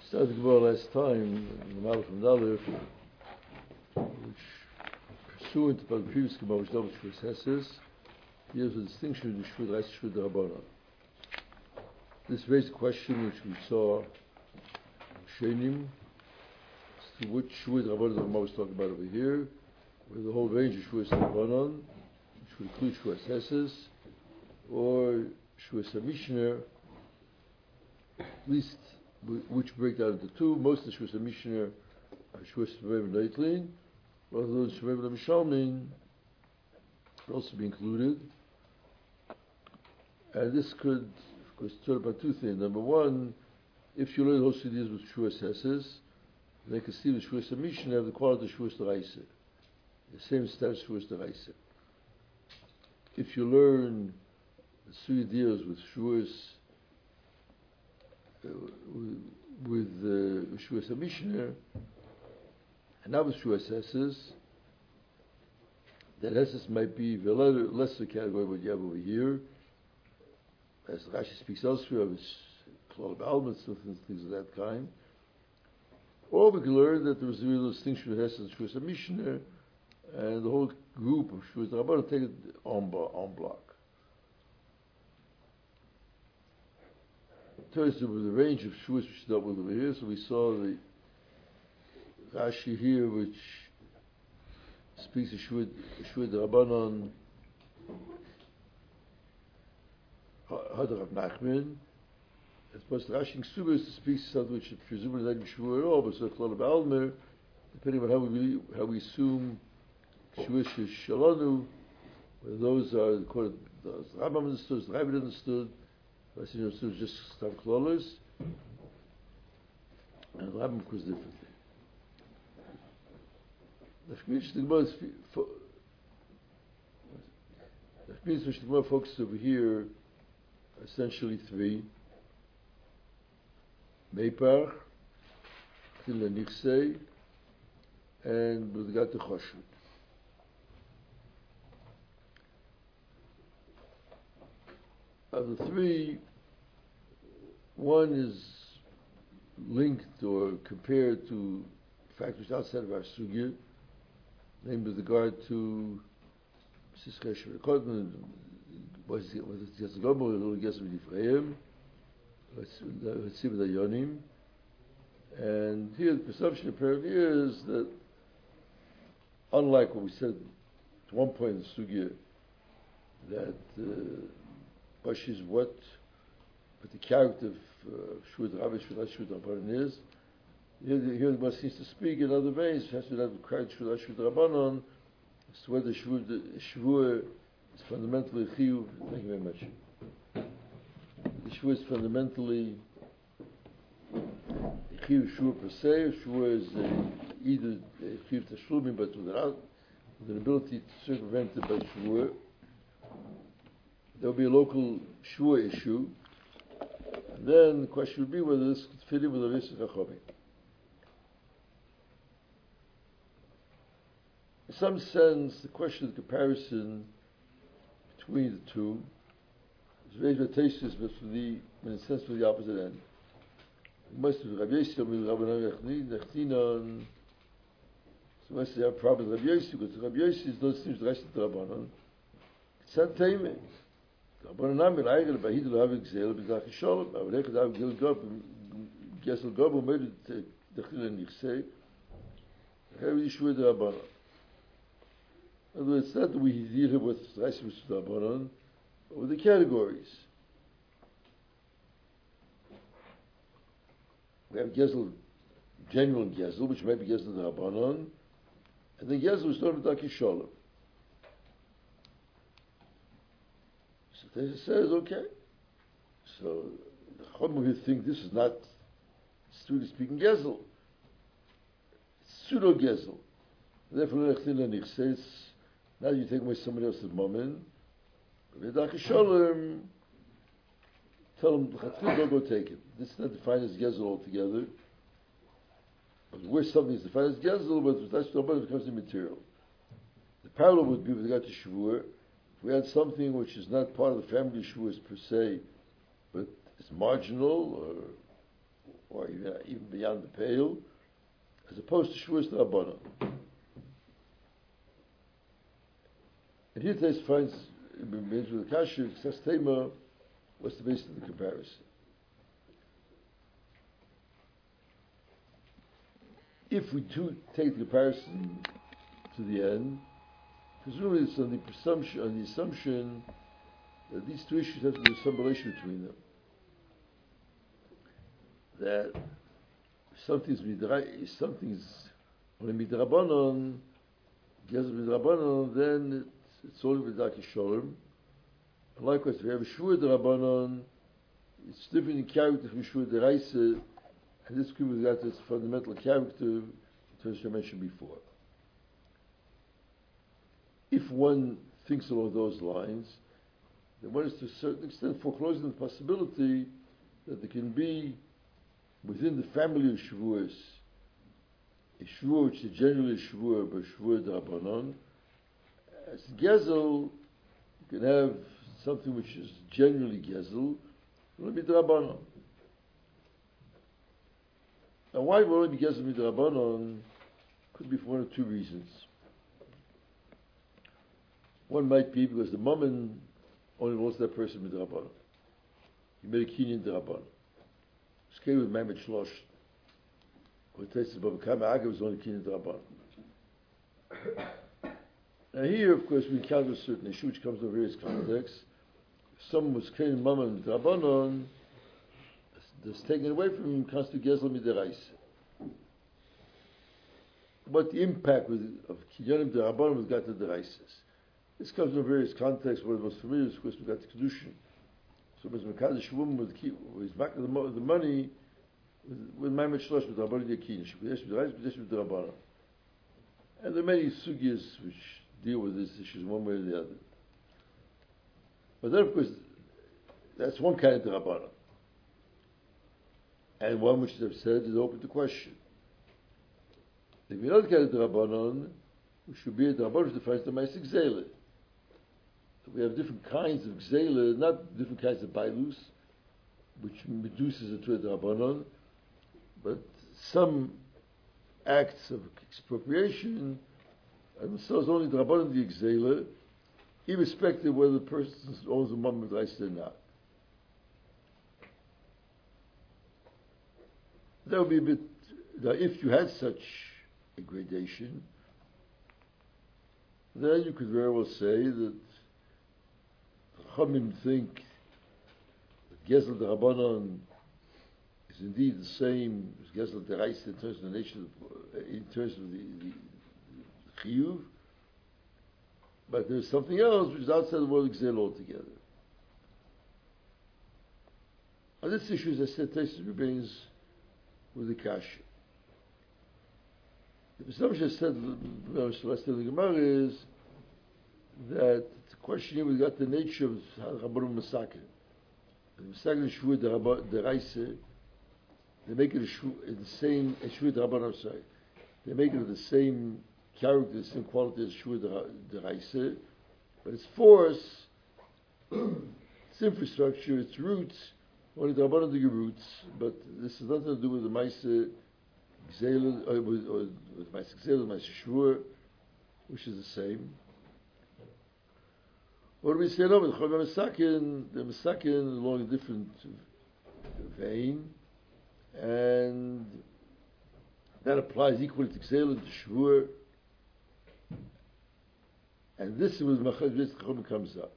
Started the Gemara last time, in the Malach from Dalif, which, pursuant to the previous Gemara, which dealt with Shvus Hesses, deals with the distinction between Shvud Reis and Shvud Rabbanan. This raised a question which we saw Shenim, as to which Shvud Rabbanan the Gemara was talking about over here, where the whole range of Shvud Rabbanan, which would include Shvud Hesses, or Shvud HaMishnah, at least which break down into two. Most of the Shvus HaMishnah are Shvus HaRev Neitlin, rather than Shvus HaMishalmin would also be included. And this could, of course, turn about two things. Number one, if you learn those ideas with Shvus Hesses, they can see the Shvus HaMishnah have the quality of Shvus D'Oraisa, the same status Shvus D'Oraisa. If you learn the two ideas with Shvus Shvus HaMishnah, and now with Shvus Hesses, that Hesses might be the lesser category of what you have over here, as Rashi speaks elsewhere of his Klal B'Alma, things of that kind. Or we can learn that there was a real distinction between Hesses and Shvus HaMishnah, and the whole group of Shvus Rabbanan take it en bloc. Turns to the range of Shvus which dealt with over here. So we saw the Rashi here, which speaks of Shvud Rabbanan, Hadar Rav Nachman. As opposed to Rashi in Ksubos speaks of something which presumably not even Shvur at all, but so Klal B'Alma, depending on how we assume Shvus Shalanu, whether those are according to the Rambam understood, the Ravid understood. I see it was just Stav Klolos, and the Rabbim was different. The Gemara focuses over here essentially three: Meipach, Chila Nichsei, and with regard to Choshut. Of the three, one is linked or compared to factors outside of our sugya, namely with regard to Siskei Shevekot, whether it's Yetzer Gomor or Gesem Yifreim, let's see with the Yonim. And here the perception apparently is that, unlike what we said at one point in the sugya, that Bush is what the character of Shvud Rabbi, Shvud Rabbanan is. Here the Gemara seems to speak in other ways. It has to have the character of Shvud Rabbanan, as to whether Shvur is fundamentally Chiyuv. Thank you very much. The Shvur is fundamentally Chiyuv Shvur per se, or Shvur is either Chiyuv Tashlumim, but without the ability to circumvent it by Shvur. There will be a local shvur issue, and then the question would be whether this could fit in with the Risach HaChomim. In some sense, the question of the comparison between the two is raised by Taisus, but in a sense, for the opposite end. Most of Rabbi Yossi with Rabbanan Nechtinon, so most of they have a problem with Rabbi Yossi, because Rabbi Yossi is not seems the rest of the Rabbanan. It's not taming. Rabbanan Nami L'Aygel B'Hid L'Havik Zeh L'B'Zach Yisholem Avalech L'Hav Gil Gesel Gob U'Med D'Chil Nichsei Hevi Yishvud Rabbanan. In other words, it's not that we deal here with Rashi with Rabbanan, but with the categories. We have Gesel, genuine Gesel, which might be Gesel Rabbanan, and then Gesel is not B'Zach Yisholem. So Taisus says, okay. So the Chomim here think this is not strictly speaking Gesel. It's pseudo Gesel. Therefore, says, now you take away somebody else's moment. V'edach Yisholem, tell them, don't go take it. This is not defined as Gesel altogether. But where something is defined as Gesel, but that's not it becomes immaterial. The parallel would be with regard to Shvur. If we had something which is not part of the family Shvuas per se, but is marginal or even beyond the pale, as opposed to Shavuos D'Rabbanan. And here Tais finds, in the Kasha, Tema, what's the basis of the comparison? If we do take the comparison to the end, presumably it's on the assumption that these two issues have to be some relation between them. That something's only midrabanon, then it's only midaki sholem. And likewise, if we have a shvur drabanon, it's different in character from shvur deraisa, and this could be got its fundamental character, which I mentioned before. If one thinks along those lines, then one is to a certain extent foreclosing the possibility that there can be within the family of Shavuos a Shavuot which is generally a Shavuot, but Shavuot D'Rabbanan. As Gezel, you can have something which is generally Gezel, will be D'Rabbanan. Now, why will it be Gezel D'Rabbanan? Could be for one of two reasons. One might be because the Mammon only wants that person with D'Rabbanan. He made a kinyan D'Rabbanan. It's came with Ma'amed Shlosh. When it tastes Baba Kama Agav was only kinyan D'Rabbanan. Now here, of course, we encounter a certain issue which comes in various contexts. If someone was kinyan Mammon D'Rabbanan, that's taken away from him constitutes Gezel Midaraisa. What the impact of kinyanim D'Rabbanan was got to the Deraisas. This comes in various contexts. One of the most familiar is, of course, we got the Kedushin. So, as Mekadosh woman with back the money with Ma'amed Shlosh with Rabbanan Yakin, with Rabbanan. And there are many sugyas which deal with these issues one way or the other. But then, of course, that's one kind of Rabbanan. And one which they've said is open to question. If you're not kind of Rabbanan, we should be a Rabbanan which defines the Ma'asik Zele. We have different kinds of gzela, not different kinds of bailus, which reduces it to a drabanon, but some acts of expropriation are themselves only drabanon the gzela, irrespective of whether the person owns the moment rights or not. That would be a bit. Now, if you had such a gradation, then you could very well say that Chachamim think that Gezel D'Rabbanan is indeed the same as Gezel D'Raisa in terms of the nature, in terms of the Chiyuv, but there's something else which is outside the world of Gezel altogether. On this issue, as I said, Taisus remains with the Kasha. The presumption I said last in the Gemara is that the question here we got the nature of Rabbanim Masakin. The Masakin Shvuah D'Raisa, they make it the same Shvuah D'Rabbanan. They make it the same character, the same quality as Shvuah D'Raisa, but its force, its infrastructure, its roots, only the Rabbanan do roots, but this has nothing to do with the Maisa Gzela, or with Maisa Gzela, Maisa Shvuah, which is the same. What do we say now? With the Masakin along a different vein, and that applies equally to Gzela and to Shvuah. And this is where the Chachamim comes up.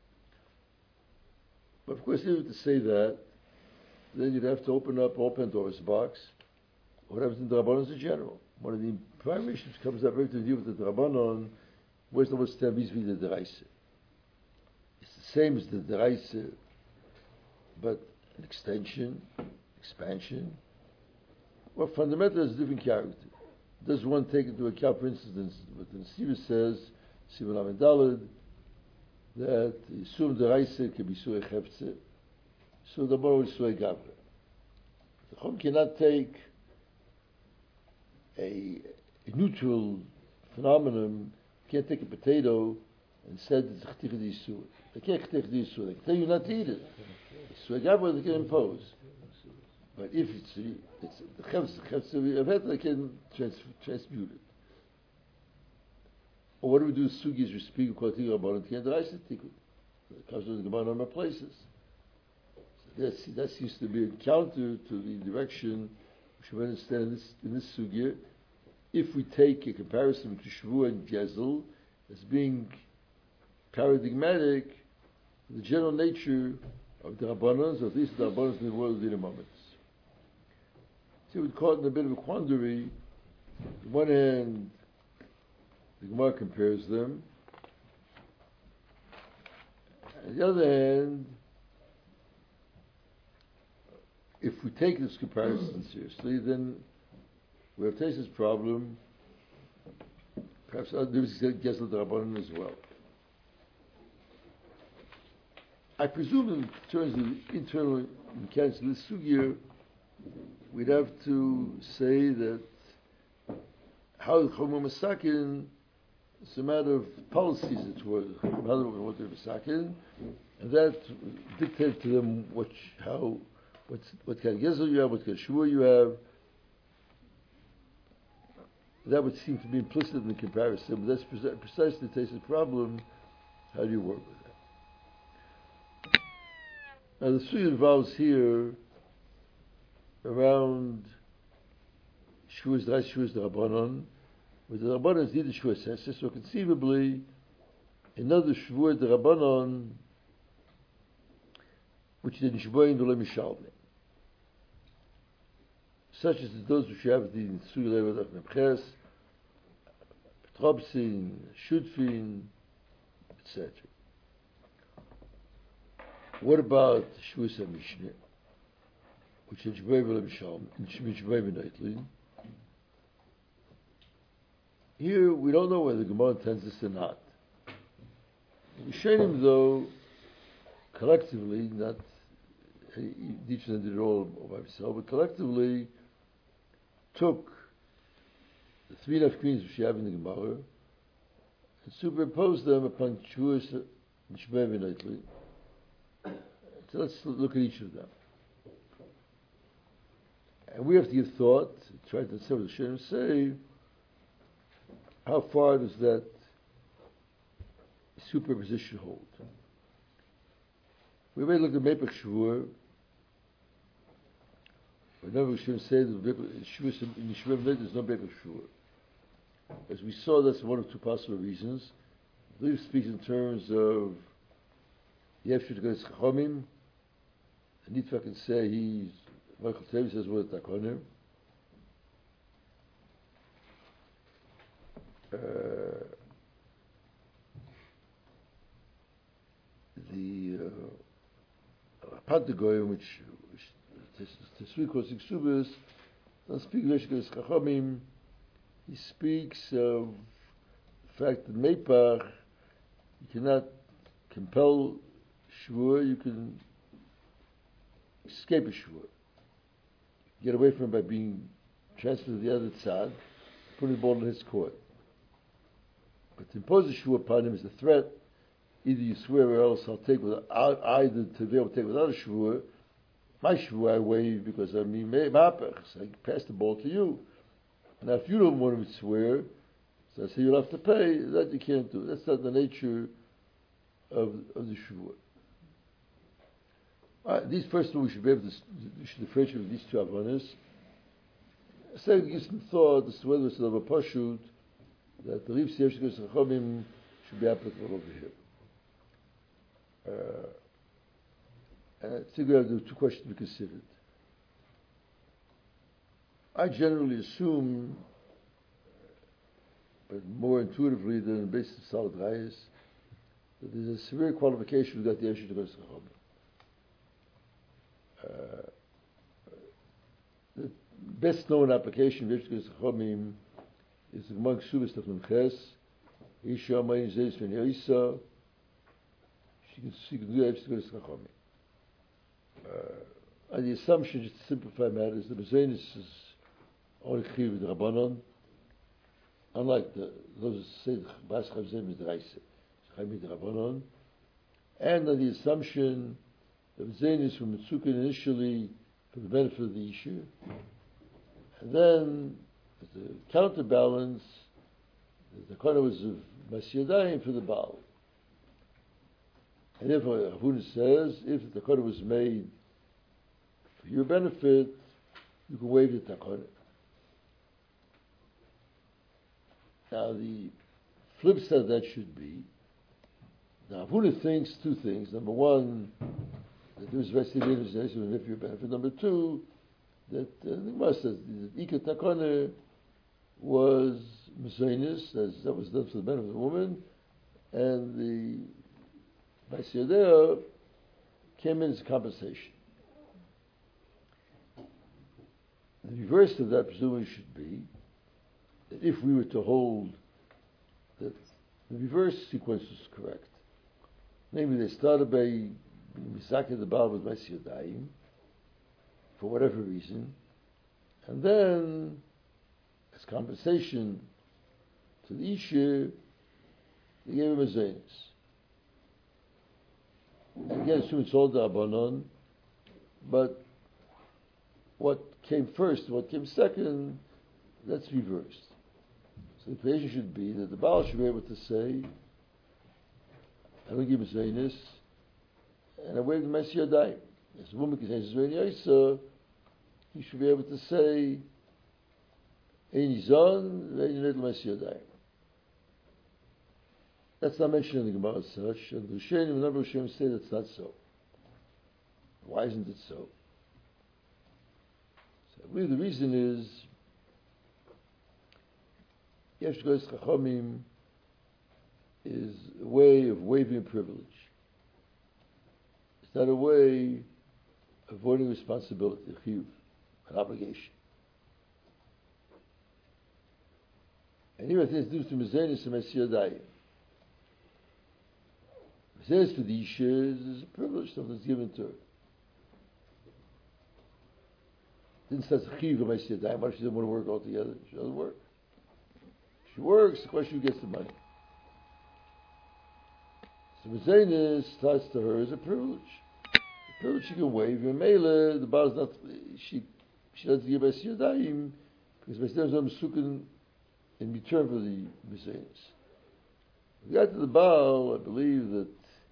But of course, even to say that, then you'd have to open up all Pandora's box. What happens in the Rabbanon in general? One of the primary issues comes up every time you deal with the Rabbanon. Where's the what's vis-a-vis the Deraisa? It's the same as the Deraisa, but an extension, expansion. Well, fundamentally, it's a different character. Does one take into account, for instance, what the Nesiva says, Sivan Amidalad, that Yisur Deraisa can be Surah Chefze, so the Baruch is Surah Gavra. The Chum cannot take a neutral phenomenon, can't take a potato and said it's Ch'tichad Yisur. They can't Ch'tichad Yisur. They can tell you not to eat it. Surah Gavra they can impose. But if it's the Chetz of it, I can transmute it. Or what do we do? Sugis we speak according to Rabbanon Tikkun Deraisa Tikkun. It comes from the Gemara number of places. So that seems to be a counter to the direction we should understand in this sugya. If we take a comparison between Shavuot and Gezel as being paradigmatic, the general nature of the Rabbanans, or at least the Rabbanans in the world of the moments. See, we're caught in a bit of a quandary. On one hand, the Gemara compares them. On the other hand, if we take this comparison seriously, then we have faced this problem. Perhaps others get Gezel Rabbanan as well. I presume in terms of the internal mechanics of this sugya, we'd have to say that how the Chomim Masakin is a matter of policies that were what they're Masakin, and that dictated to them what kind of Gezel you have, what kind of Shua you have. That would seem to be implicit in the comparison, but that's precisely the problem. How do you work with that? Now the sugya involves here around Shuas the Rabbanon, where the Rabbanon need the Shua Sesses, so conceivably another Shua the Rabbanon which they Nishboin Dole Mishalme, such as those which have the Sugya Levad Nemches, Petropsin, Shudfin, etc. What about Shvuas HaMishneh, which is Shvei V'Lemshalm, and Shvei V'Neitlin? Here, we don't know whether the Gemara intends this or not. The Rishonim, though, collectively, not each of them did it all by himself, but collectively took the three nafkins which you have in the Gemara and superimposed them upon Shvuas and Shvei V'Neitlin. So let's look at each of them. And we have to give thought, try to understand what the Shem say, how far does that superposition hold? We may look at Mepech Shavur. Whenever we should say that in the Shvei there's no Mepech Shavur. As we saw, that's one of two possible reasons. I believe it speaks in terms of Yevshut Gais Chachomim. And Nitva can say Michael Tevi says what Takonim. The Pantagoyim, which the three crossing subas, doesn't speak Yevshut Chachomim. He speaks of the fact that Meipach, you cannot compel Shvur, you can escape a Shvur. Get away from it by being transferred to the other tzad, putting the ball in his court. But to impose a Shvur upon him is a threat. Either you swear or else I'll take without, either to be able to take without a Shvur. My Shvur I waive because I'm Mapach, so I pass the ball to you. Now if you don't want to swear, so I say you'll have to pay, that you can't do. That's not the nature of the Shvur. These first two, we should be able to differentiate these two Avonis. Second, give some thought as to whether it's of a pashut that the Riv Yevshut Chachomim should be applicable over here. And I think we have the two questions to be considered. I generally assume, but more intuitively than on the basis of solid rayas, that there's a severe qualification that the Yevshut Chachomim. The best known application of Yevshut Chachomim is among Subas of Nemches. Isha Amayin Zeis Ven Yaisa. She can do Yevshut Chachomim. And the assumption, just to simplify matters, the Bezenis is only Chiv with Rabbanon, unlike those who say the Bas Chavzem is the Reise, Chaim with Rabbanon, and on the assumption that Bezenis from Mitzukin initially for the benefit of the Isha, and then as a counterbalance, the takana was of Masiyadayim for the Baal. And therefore, Avuna says, if the takana was made for your benefit, you can waive the takana. Now, the flip side of that should be, now Avuna thinks two things. Number one, that there was vested if your benefit. Number two, that the Gemara says that Ika takana was Mezainis, as that was done for the benefit of the woman, and the Vaisiyadeh came in as compensation. The reverse of that presumably should be that if we were to hold that the reverse sequence is correct, namely they started by Mizaki the Baal with Vaisiyadayim for whatever reason, and then as compensation to the Isha, they gave him a Zainis. Again, assume it's all the Abanon, but what came first, what came second, that's reversed. So the equation should be that the Baal should be able to say, I don't give him a Zainis, and I waive the Masiyadayim. As a woman can say Zayni he should be able to say, Ein Zon, Ein Ned Masiyadayim. That's not mentioned in the Gemara as such, and the Rishonim, a number of Rishonim say that's not so. Why isn't it so? So I believe the reason is, Yesh Goyes Chachamim is a way of waiving privilege. It's not a way of avoiding responsibility, a chiyuv, an obligation. And here it has to do with Mezainis and Masiyadayim. Mezainis for the Isha is a privilege, something that's given to her. Didn't say it's a chiyuv of Masiyadayim, why she doesn't want to work altogether? She doesn't work. She works, the question who gets the money. So Mezainis starts to her as a privilege. A privilege she can waive. And Mele, the Baal is not, she doesn't give Masiyadayim because Masiyadayim is sukkah in return for the Mezainis. We got to the Baal, I believe that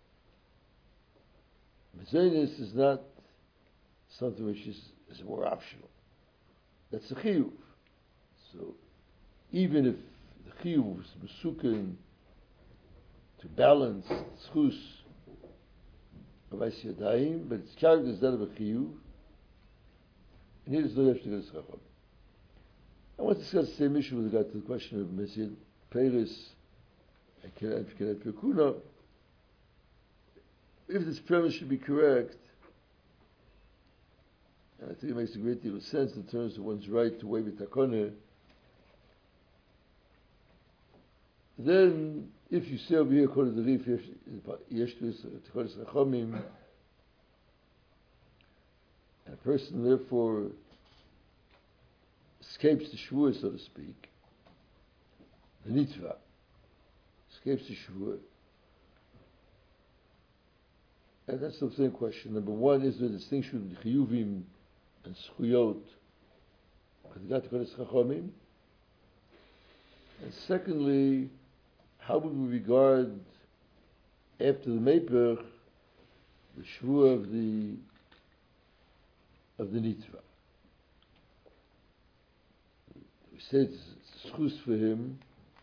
Mezainis is not something which is more optional. That's a chiyuv. So even if the chiyuv was mesukin to balance schus of Masiyadayim, but its character is that of a chiyuv, and here is no Yesh Tegeres Chacham. I want to discuss the same issue with regard to the question of Mesiyad Peres and Kenet Pekuna. If this premise should be correct, and I think it makes a great deal of sense in terms of one's right to waive a takana, then if you say over here, according to the Rif, Yesh Tegeres Chachamim, and a person therefore escapes the shvur, so to speak, the nitzvah, escapes the shvur. And that's the same question. Number one, is there a distinction between chiyuvim and schuyot with regard to Kenes Chachamim? And secondly, how would we regard after the Meper the shvur of the nitzvah? We say it's schus for him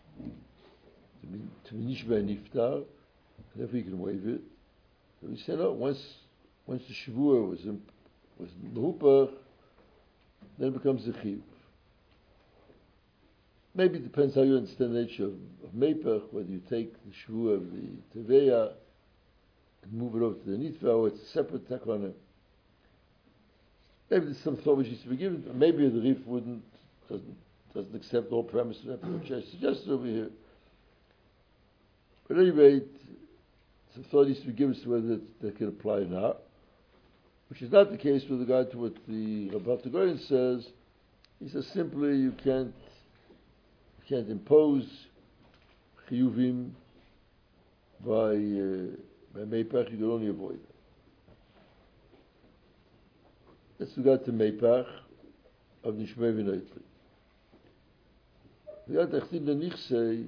to be nishba niftar, therefore he can waive it. But we say no. Once the shvur was mehupach, then it becomes a chiyuv. Maybe it depends how you understand the nature of mepach, whether you take the shvur of the teveya and move it over to the nitva, or it's a separate takana. Maybe there's some thought which needs to be given. Maybe the Rif doesn't accept all premises which I suggested over here. But at any rate, some thought needs to be given as to whether that can apply or not, which is not the case with regard to what the Rabat Goyen says. He says simply you can't impose chiyuvim by meipach, you can only avoid them. Let's go to Meipach of Nishmei V'Noitli. We got the Chtina Nichsei.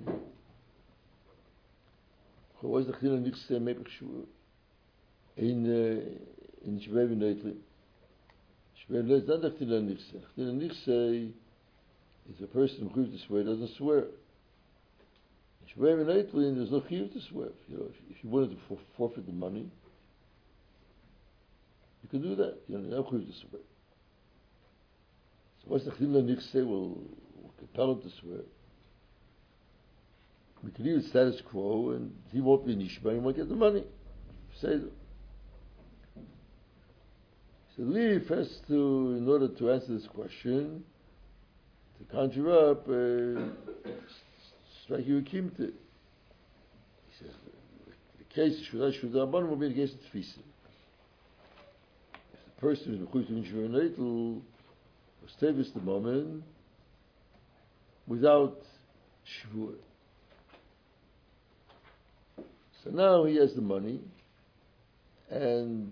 What is the Chtina Nichsei Meipach Shvu? In Nishmei V'Noitli. Nishmei V'Noitli is not the Chtina Nichsei. Chtina Nichsei is a person who chiyuv to swear, doesn't swear. Nishmei V'Noitli, there's no chiyuv to swear. If you wanted to forfeit the money, you can do that. You don't have chiyuv to swear. So what's the Chtina Nichsei will compel him to swear? We can leave it status quo, and he won't be nishba, he won't get the money. Say that. So Leaf has to, in order to answer this question, to conjure up striking a kimte. He says the case of Shudai Shudai will be the case of Tfisa. If the person who is mechuyev to nishba v'neitel was tevis the moment without shvur. So now he has the money, and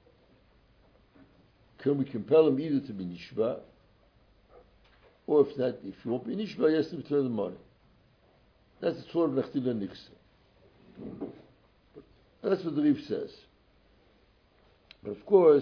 can we compel him either to be nishba, or if not, if he won't be nishba, he has to return the money. That's the Torah of Nechtina Nichse. That's what the Rif says. But of course,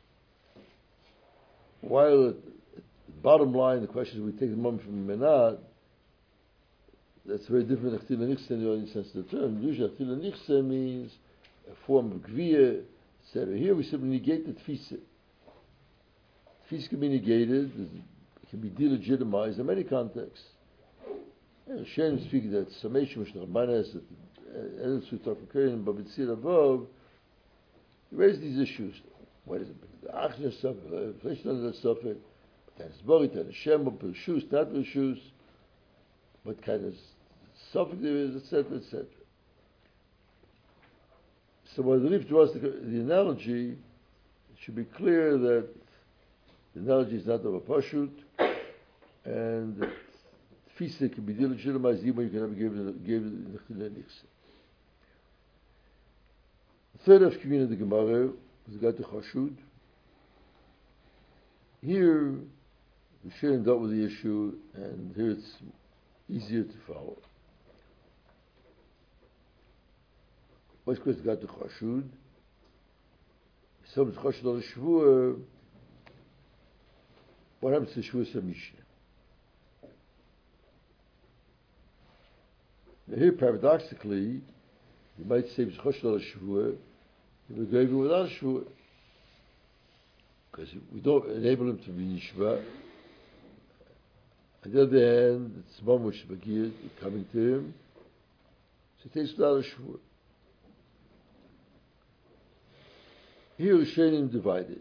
while at the bottom line, the question is we take the money from Menad, that's very different from Nechtina Nichse in the ordinary sense of the term. Usually Nechtina Nichse means a form of Gviya, etc. Here we simply negate the Tfisa. Tfisa can be negated, it can be delegitimized in many contexts. Hashem speaking that summation which the Ramban has, as we talk from Korean, but we see it above, he raised these issues. What is it? The Achna Suffolk, the inflation under that Suffolk, but it's Borit, and Hashem, but Pershus, not Pershus, what kind of Suffolk there is, etc., etc. So when the Rif draws the analogy, it should be clear that the analogy is not of a pashut, and that Tfisa can be delegitimized even when you can never give the Nechtina Nichse. The third of community of the Gemara was got to Chashud. Here, we shouldn't dealt with the issue, and here it's easier to follow. What's because got to Chashud? Someone's Chashud on a Shvuah. What happens to Shvuah Mishnah? Now here, paradoxically, you might say it's Chashud on a Shvuah, you would go even without a Shvuah, because we don't enable him to be Nishba. On the other hand, it's one which is Bagir coming to him, so he takes without a Shvuah. Here, Rishonim divided.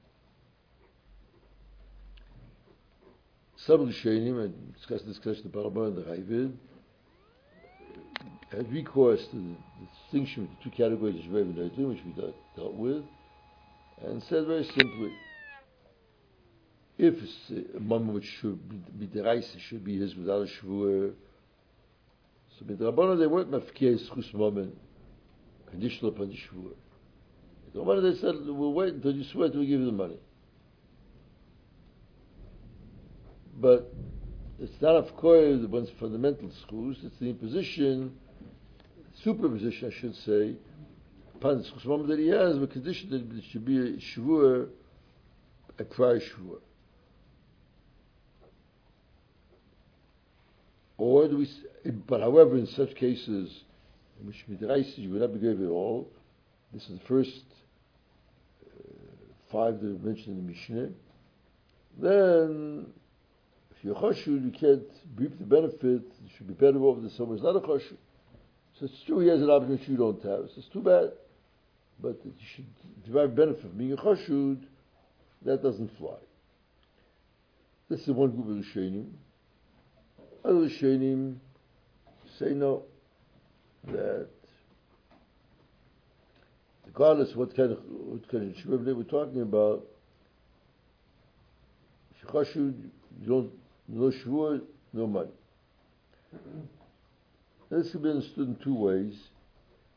Some Rishonim, and discussed this question of Balabah and the Ravid, had recourse to the distinction between the two categories of Shvei v'Noitli, which we dealt with, and said very simply, if it's a moment which should be deraisa, should be his without a shvuah, so with the Rabbana they weren't mafkei schus moment, conditional upon the shvuah. The Rabbana they said, we'll wait until you swear till we give you the money. But it's not of course the one's fundamental schus, it's the imposition, superposition I should say, upon the schus moment that he has, with condition that it should be a shvuah, a prior shvuah. Or do we? But however, in such cases, in which midrash you would not be given at all, this is the first five that are mentioned in the Mishnah. Then, if you're chashud, you can't reap the benefit. You should be better off than someone who's not a chashud. So it's true he has an opportunity you don't have. So it's too bad, but you should derive benefit from being a chashud. That doesn't fly. This is one group of Rishonim. Other Rishonim say no, that regardless what kind of shvuah we're talking about, chashud, you don't, no shvuah, no money. This can be understood in two ways.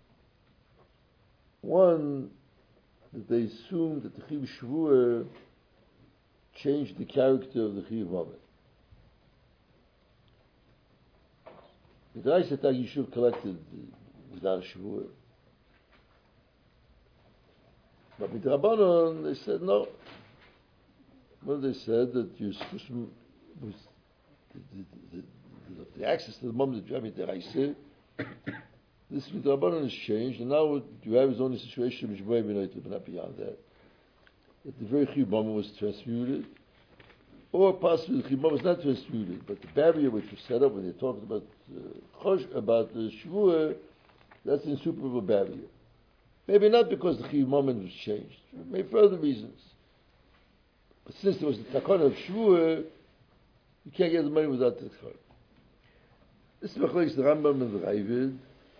One, that they assume that the chiv shvuah changed the character of the Chiyuv Moment. The Raisa Tag Yishuv collected without a Shavua. But with Rabbanon, they said no. Well, they said that you're supposed to, with the access to the moment that you have in the Raisa, this with Rabbanon has changed, and now what you have is only a situation which may be not beyond that. That the very Chiyuv Moment was transmuted, or possibly the Chiyuv Moment was not transmuted, but the barrier which was set up when they talked about the Shavua, that's an insuperable barrier. Maybe not because the Chiyuv Moment was changed, maybe for other reasons. But since there was the Takana of Shavua, you can't get the money without the Takana. This is the Rambam and the Ravid.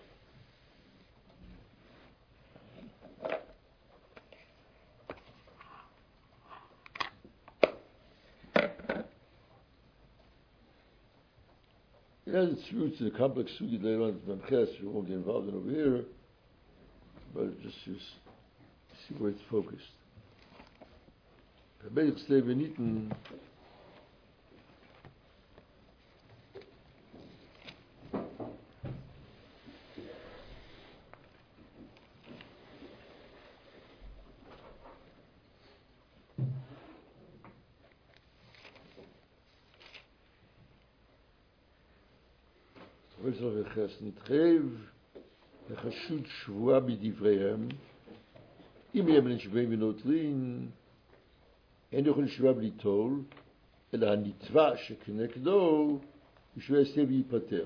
It has its roots in a complex sugi later on, we won't get involved in over here, but just see where it's focused. נתחייב לחשוד שבועה בדבריהם אם יהיה בני שבועים ונוטלין אין יכולים שבועה בלי תול אלא הנתבע שכנגדו ישווה עשה וייפטר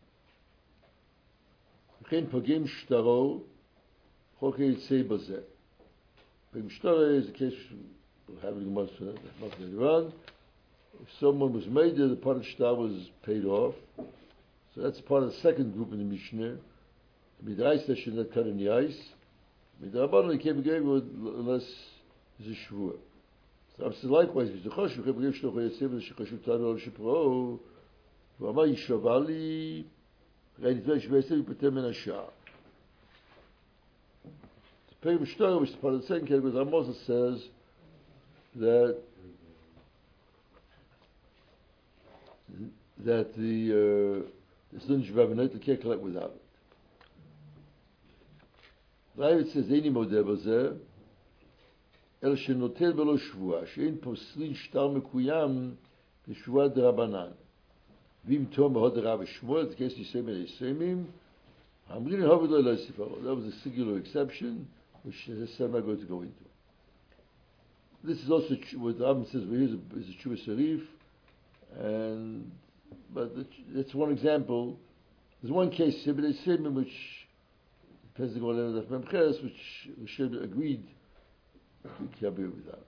וכן פגם שטרו חוק יצא בזה פגם שטרו זה case we'll have it later on. If someone was made there, the part of shtar was paid off. So that's part of the second group in the Mishnah. Midrash should not cut any ice. Midrabanan he can't be gave unless there's a shvua. So likewise, if the choshev can't be gave shloch yaseh the choshev tanu al shipro, v'amar yishavali, rein nitva shvei yaseh v'pater min hashar. The Pei Shtar, which is part of the second category, Ramos says that the student should have a night can't collect without it. Ravid says, "Eini modeh b'zeh, el shenotel b'lo shvua, she'ein poslin shtar mekuyam b'shvua d'Rabbanan. V'im tom hod Rav Shmuel, the case Yisrael Yisraelim, Hamrin Havod lo Yisrael." That was a singular exception, which I'm not going to go into. This is also what Rambam says. Here is a Chuvah Sarif, but that's one example. There's one case, Yisraelim, which depends on the Memches, which we should have agreed to Kabir without.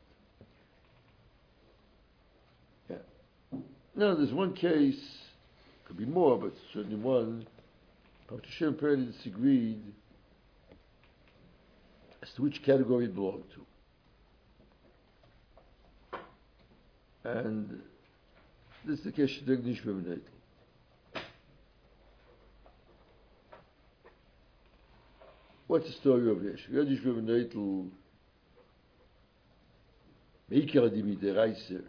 Yeah. Now, there's one case, could be more, but certainly one. Dr. Shem apparently disagreed as to which category it belonged to. And this is the case of Nishma B'Neitel. What's the story of this? Nishma B'Neitel, Meikar Adimi Deraisa,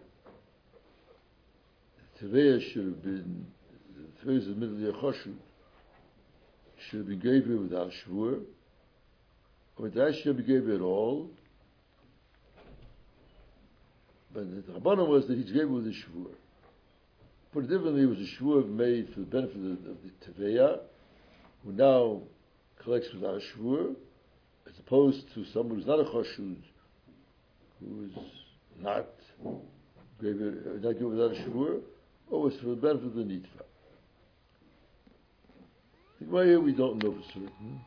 the Tereya should have been, the Tereya is the middle of Yachoshu, should have been given without Shvur, or the Rashi should be given at all, but the Rabbanan was that he's given with a Shvur. Put it differently, it was a Shvur made for the benefit of the Tereya, who now collects without a Shvur, as opposed to someone who's not a Choshud, who is not given without a Shvur, or was for the benefit of the Nitva. Why here we don't know for certain,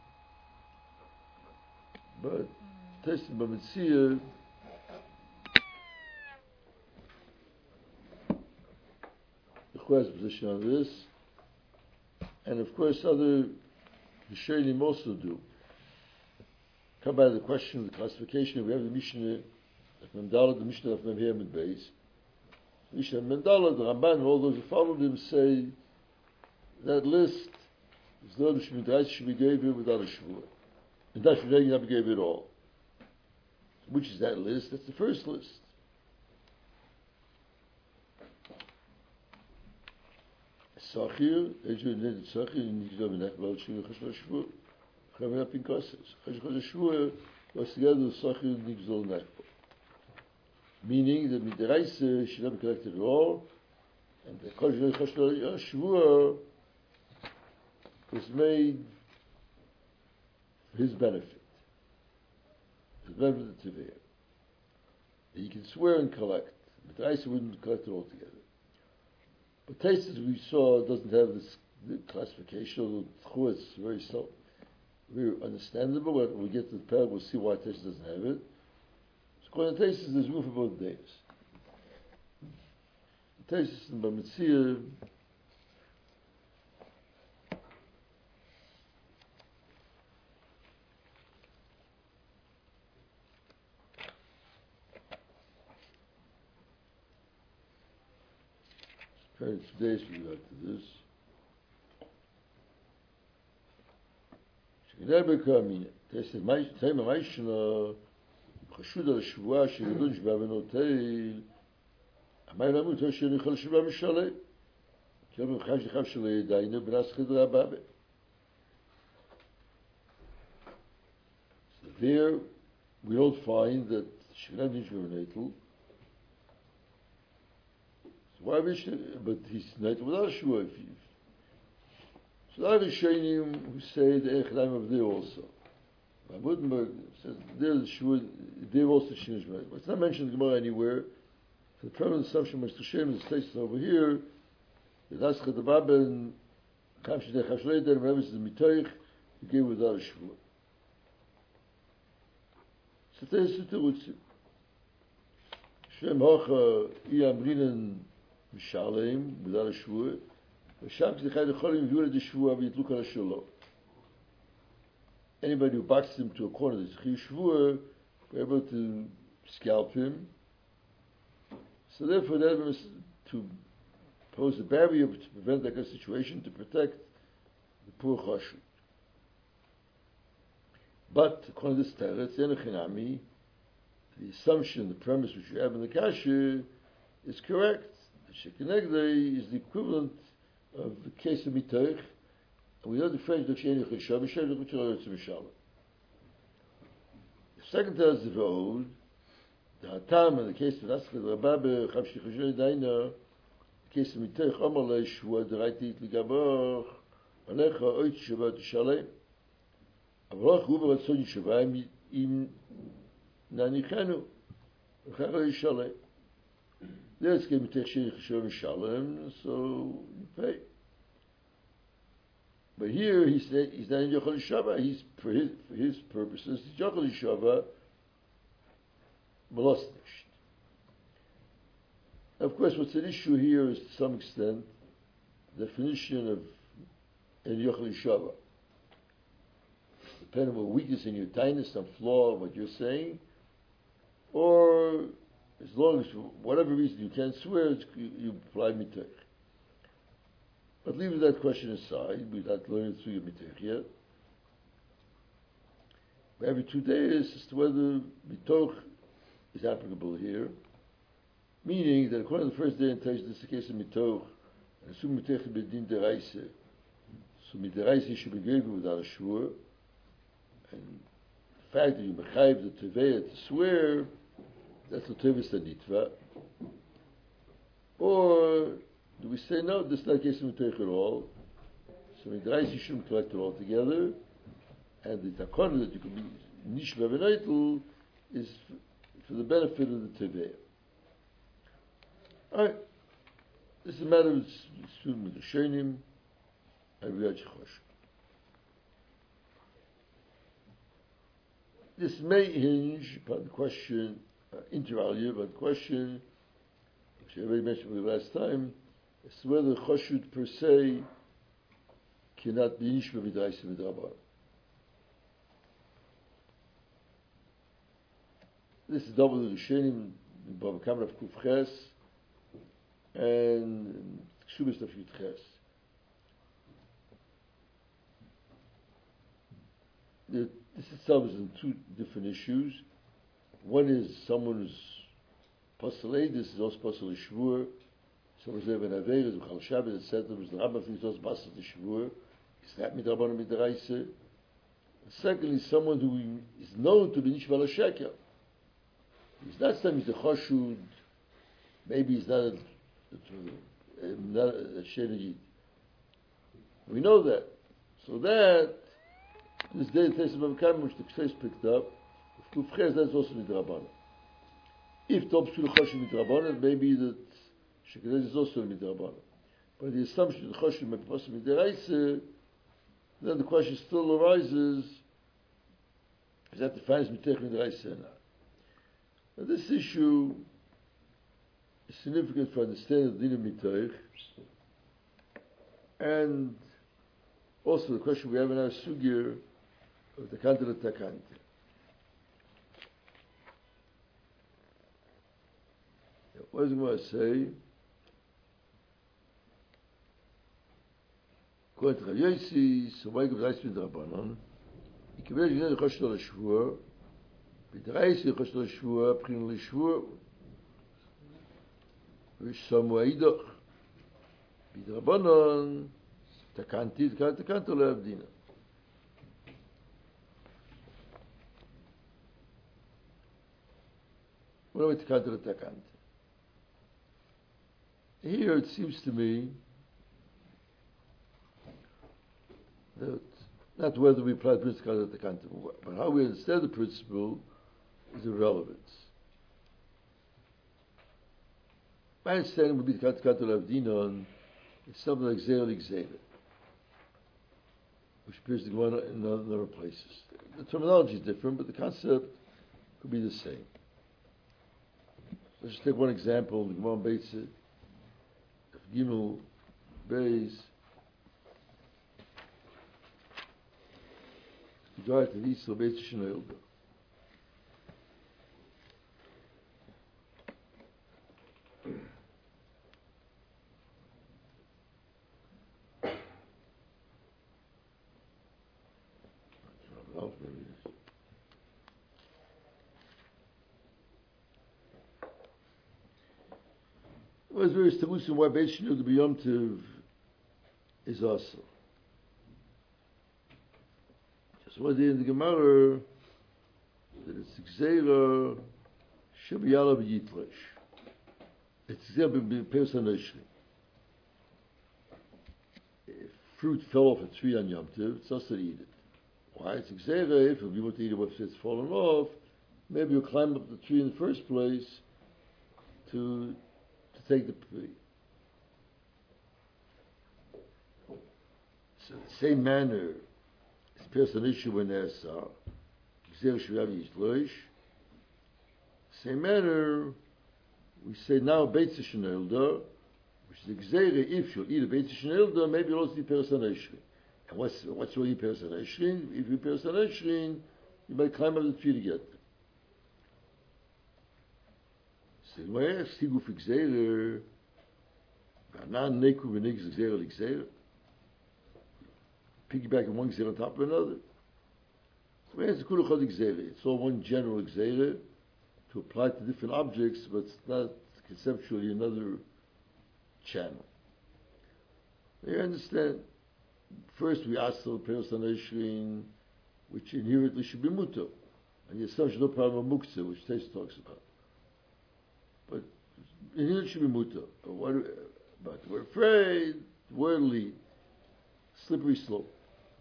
but testing by Metzia, the Chuvah's position on this, and of course other Rishonim also do. Come by the question of the classification. We have the Mishnah of Mendala, the Mishnah of Memher Mid Beis. Mishnah of Mendala, the Ramban, and all those who followed him say that list is not the Shemidrash should be given without a Shvur. And that should not be given at all. Which is that list? That's the first list. Sachir, Ejun Sachir, Nigdom Nechbal, Shivachashla Shvur, Chavina Pinkoses. Chashachas Shvur was together with Sachir, Nigdom Nechbal. Meaning that Midiraisa should not be collected at all, and the Chashachashla Shvur was made for his benefit. His benefit of the Tivir. He can swear and collect. Midiraisa wouldn't collect it altogether. But Taisus we saw doesn't have this classification. It's very understandable. When we get to the parag, we'll see why Taisus doesn't have it. So according to Taisus, there's room for both days. Taisus and Bamitzia. Today's we got to this. Shekidabeka Amina. Taisus Taima Maishna Chashud al Shvua Shegidun Shba Benoteil Amay Lamu Tosh Yenichal Shba Mishalei Kelvin Chash Chav Shalei Dainu B'nas Chidra Babe. So there we don't find that Shekidun Shba Benoteil. Why but he's not without a shua. So there are Rishonim who say the Echadaim of there also. Woudenberg says there's shua, there also Shinish. It's not mentioned in the Gemara anywhere. So the permanent assumption was to shame is placed over here. The Naschad the Babin, Kamshi de Chashlei, then Rebbe says Mitoich, he gave without a shua. So there's the Terutzi. Shem Hocha, Iyam Mishalem, without a shvur. Sham Tzichay Necholim Yura de Shvur Avitluk Al Shelo. Anybody who boxes him to a corner that's Tzichay Shvur, we're able to scalp him. So therefore, that was to pose a barrier to prevent that kind of situation, to protect the poor Chashut. But according to this Teretz, Yenechinami, the assumption, the premise which you have in the Kasha is correct. Shekinegdei is the equivalent of the case of Mitoich, and we know the phrase of Shein Yechishah, Mishav Yechishah Yechishah Mishav. The second tells the V'od, the Hatam, in the case of Naschad Rabbabe, Chav Shechishah Daina, the case of Mitoich, Amalei Shua, Deraiti Ligabach, Alecha Oit Shabbat Shalem, Avrach Ruba Ratzon Yishavayim Im Nanichenu, V'chara Yishalem. Let's give Mitech Shalom, so you pay. But here he's not in Yochel Shava. He's for his purposes. Yochel Shava molostnished. Of course, what's an issue here is to some extent the definition of in Yochel Shava. Depending on what weakness in your tightness, some flaw of what you're saying, or as long as, for whatever reason, you can't swear, you apply mitech. But leaving that question aside, we're not learning through your mitech yet. Every 2 days as to whether mitoch is applicable here, meaning that according to the first day in Taish, this is the case of mitoch, and assume mitech bedin deraise, so mideraise should be given without a shvur, and the fact that you mechayiv the teveya to swear, that's the Tevis Aditva. Or do we say no, this is not a case of Mitoich at all? So Midrash you shouldn't collect it all together, and the Takon that you can be Nishba Benaitel is for the benefit of the Teveh. Alright. This is a matter of student with the Shenim and Riyad Shechosh. This may hinge upon the question inter alia, but the question, which I already mentioned for the last time, is whether Choshud per se cannot be Nishma Midraisa Midrabar. This is double the Rishonim, in Bava Kamra of Kuf Ches, and Kshubis of Yud Ches. This itself is in two different issues. One is someone who's Pasal this is also Pasal Shvur, So we say when Averis, B'chal Shabbos, etc., was the Rambam thinks those Basas the Shavur, is that midrabanan midraisa? Secondly, someone who is known to be Nishval Sheker. He's not saying he's a Choshud, maybe he's not a Sheniyid. We know that. So that, this day the Test of Babakam, which the Kseis picked up, if Kufches, that's also midrabanan. If the Obsur Choshud midrabanan, maybe that Sheker is also midrabanan. But the assumption that Choshud may be possible midraisa, then the question still arises, is that defines Mitech Midraisa or not? Now this issue is significant for understanding the Din of Mitech, and also the question we have in our Sugir of the Takanta and Takanta. What is it going to say? According to Rav Yossi, so why give the Reis with Rabbanon? He can really get the Chosh to the Shvur, with the Reis, the Chosh to the Shvur, Prin the Shvur, which some way doch. With the Rabbanon, Takanti, Takanti, Leavdina. What are we Takanti, Takanti? Here it seems to me that not whether we apply the principle at the Kant, but how we understand the principle is irrelevant. My understanding would be the Kant Lavdinon is something like Zer Zera, which appears to go on in other places. The terminology is different, but the concept could be the same. Let's just take one example. The Gemara Beitze, Gimel Beis. Gedeutet in Israel Beitze Shnelda. It was very Tamusim why Beitze Shnelda B'Yom Tov is also. So what in the Gemara that it's Gzeira Shebiyala B'Yitlesh. It's Gzeira B'Personashri. If fruit fell off a tree on Yom Tov, it's also to eat it. Why? It's Gzeira, if you want to eat it once it's fallen off, maybe you'll climb up the tree in the first place to take the tree. So the same manner, person issue when there's Gzeir Shviyav Yishloish. Same manner, we say now Beitze Shnelda, which is the Gzeir, if you eat a Beitze Shnelda, maybe you'll also eat person Eshrin. And what's really person Eshrin? If you person Eshrin, you might climb up the tree to get there. So where Sigu for Gzeir, Vanan Neku V'Nig Gzeir L'Gzeir, piggybacking one Gzeir on top of another. So it's all one general Gzeir to apply to different objects, but it's not conceptually another channel. You understand? First we ask the person Eshrin, which inherently should be muto, and the assumption no problem of muktzah, which Tais talks about. But inherently should be muto. But we're afraid, worldly, slippery slope.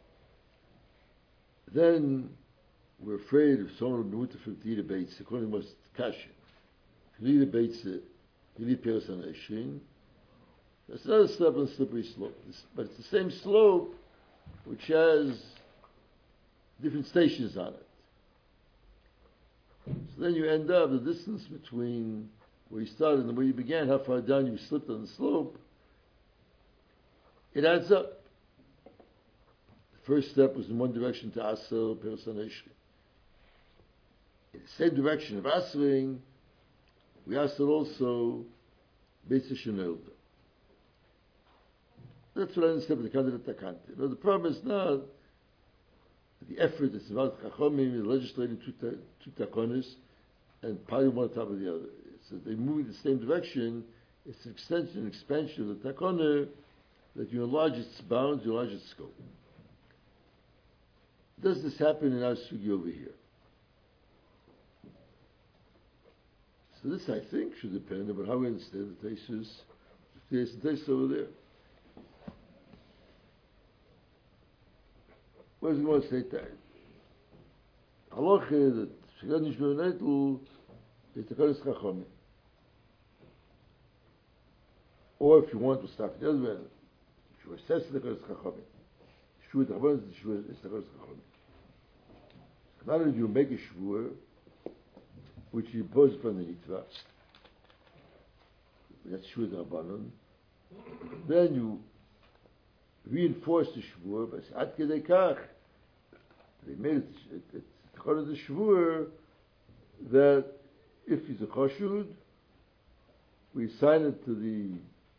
Then we're afraid if someone will be mutter to eat a beitza, according to what's kasha. If you eat a beitza, you eat person Eshrin. That's another step on the slippery slope. But it's the same slope which has different stations on it. So then you end up, the distance between where you started and where you began, how far down you slipped on the slope, it adds up. The first step was in one direction to Asel, Person Eshrin. In the same direction of Asering, we Asel also Beitze Shnelda. That's what I understand with the candidate Takante. Now the problem is not the effort that's about Chachomim, the legislating two takonis, and piling one on top of the other. So they move in the same direction It's an extension, expansion of the takana that you enlarge its bounds, you enlarge its scope. Does this happen in our sugi over here? So this, I think, should depend on how we understand the Taisus over there. Where's the Gemara say that? Halacha that Shegad Nishma V'Neitel is Takanas Chachamim. Or if you want to start the other way, if you assess the Takanas Chachamim, Shvuah Takanas is Takanas Chachamim. Not only do you make a Shvuah, which you impose upon the Nitva, that's Shvuah Rabbanon, then you reinforce the Shvuah, but Ad Kedei Kach, they made it part of the Shvuah that if he's a Chashud, we assign it to the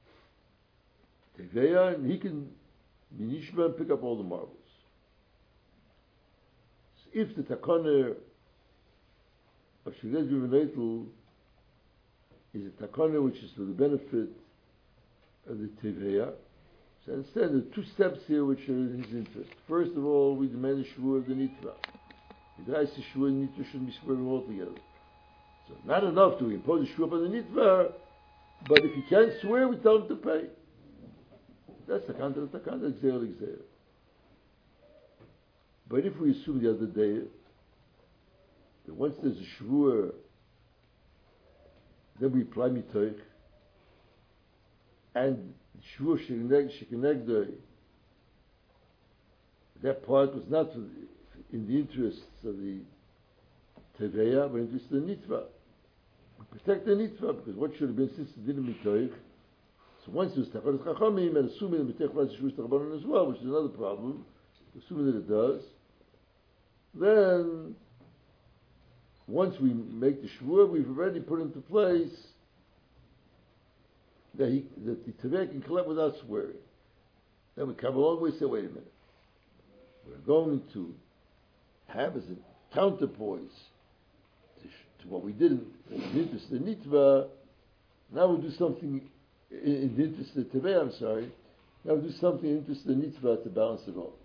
Teveya, and he can Minishma and pick up all the marbles. So if the Takana of Sheged V'Neitel is a Takana which is for the benefit of the Teveya, so instead there are two steps here which are in his interest. First of all, we demand a Shvuah of the Nitva. The Drais Shvuah and Nitva shouldn't be squaring all together. So not enough to impose a Shvuah on the Nitva, but if he can't swear, we tell him to pay. That's the kind of Gzeir. But if we assume the other day that once there's a Shvuah, then we apply Mitoich, and Shvuah Shekinegdoi, that part was not in the interests of the Teveya, but in the interest of the Nitva. Protect the Nitva, because what should have been since it didn't Mitoich. So once there's Takanas Chachamim, and assuming that Mitoich Pras Shvuah Tachabbanon as well, which is another problem, assuming that it does, then once we make the Shvuah, we've already put into place that the Teveya can collect without swearing. Then we come along, we say, wait a minute. We're going to have as a counterpoise to what we did in the interest of the Nitva. Now we'll do something in the interest of the Teveya, Now we'll do something in the interest of the Nitva to balance it all.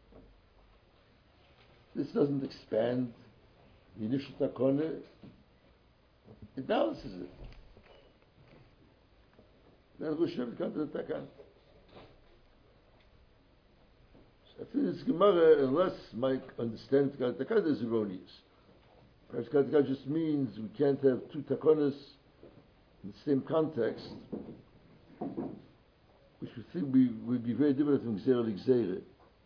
This doesn't expand the initial takana, it balances it. Then Rosh Hashanah comes to the takan. So I think this Gemara, unless my understanding of the takana is erroneous. Perhaps takana just means we can't have two takanas in the same context, which we think would be very different from Gzeira L'Gzeira.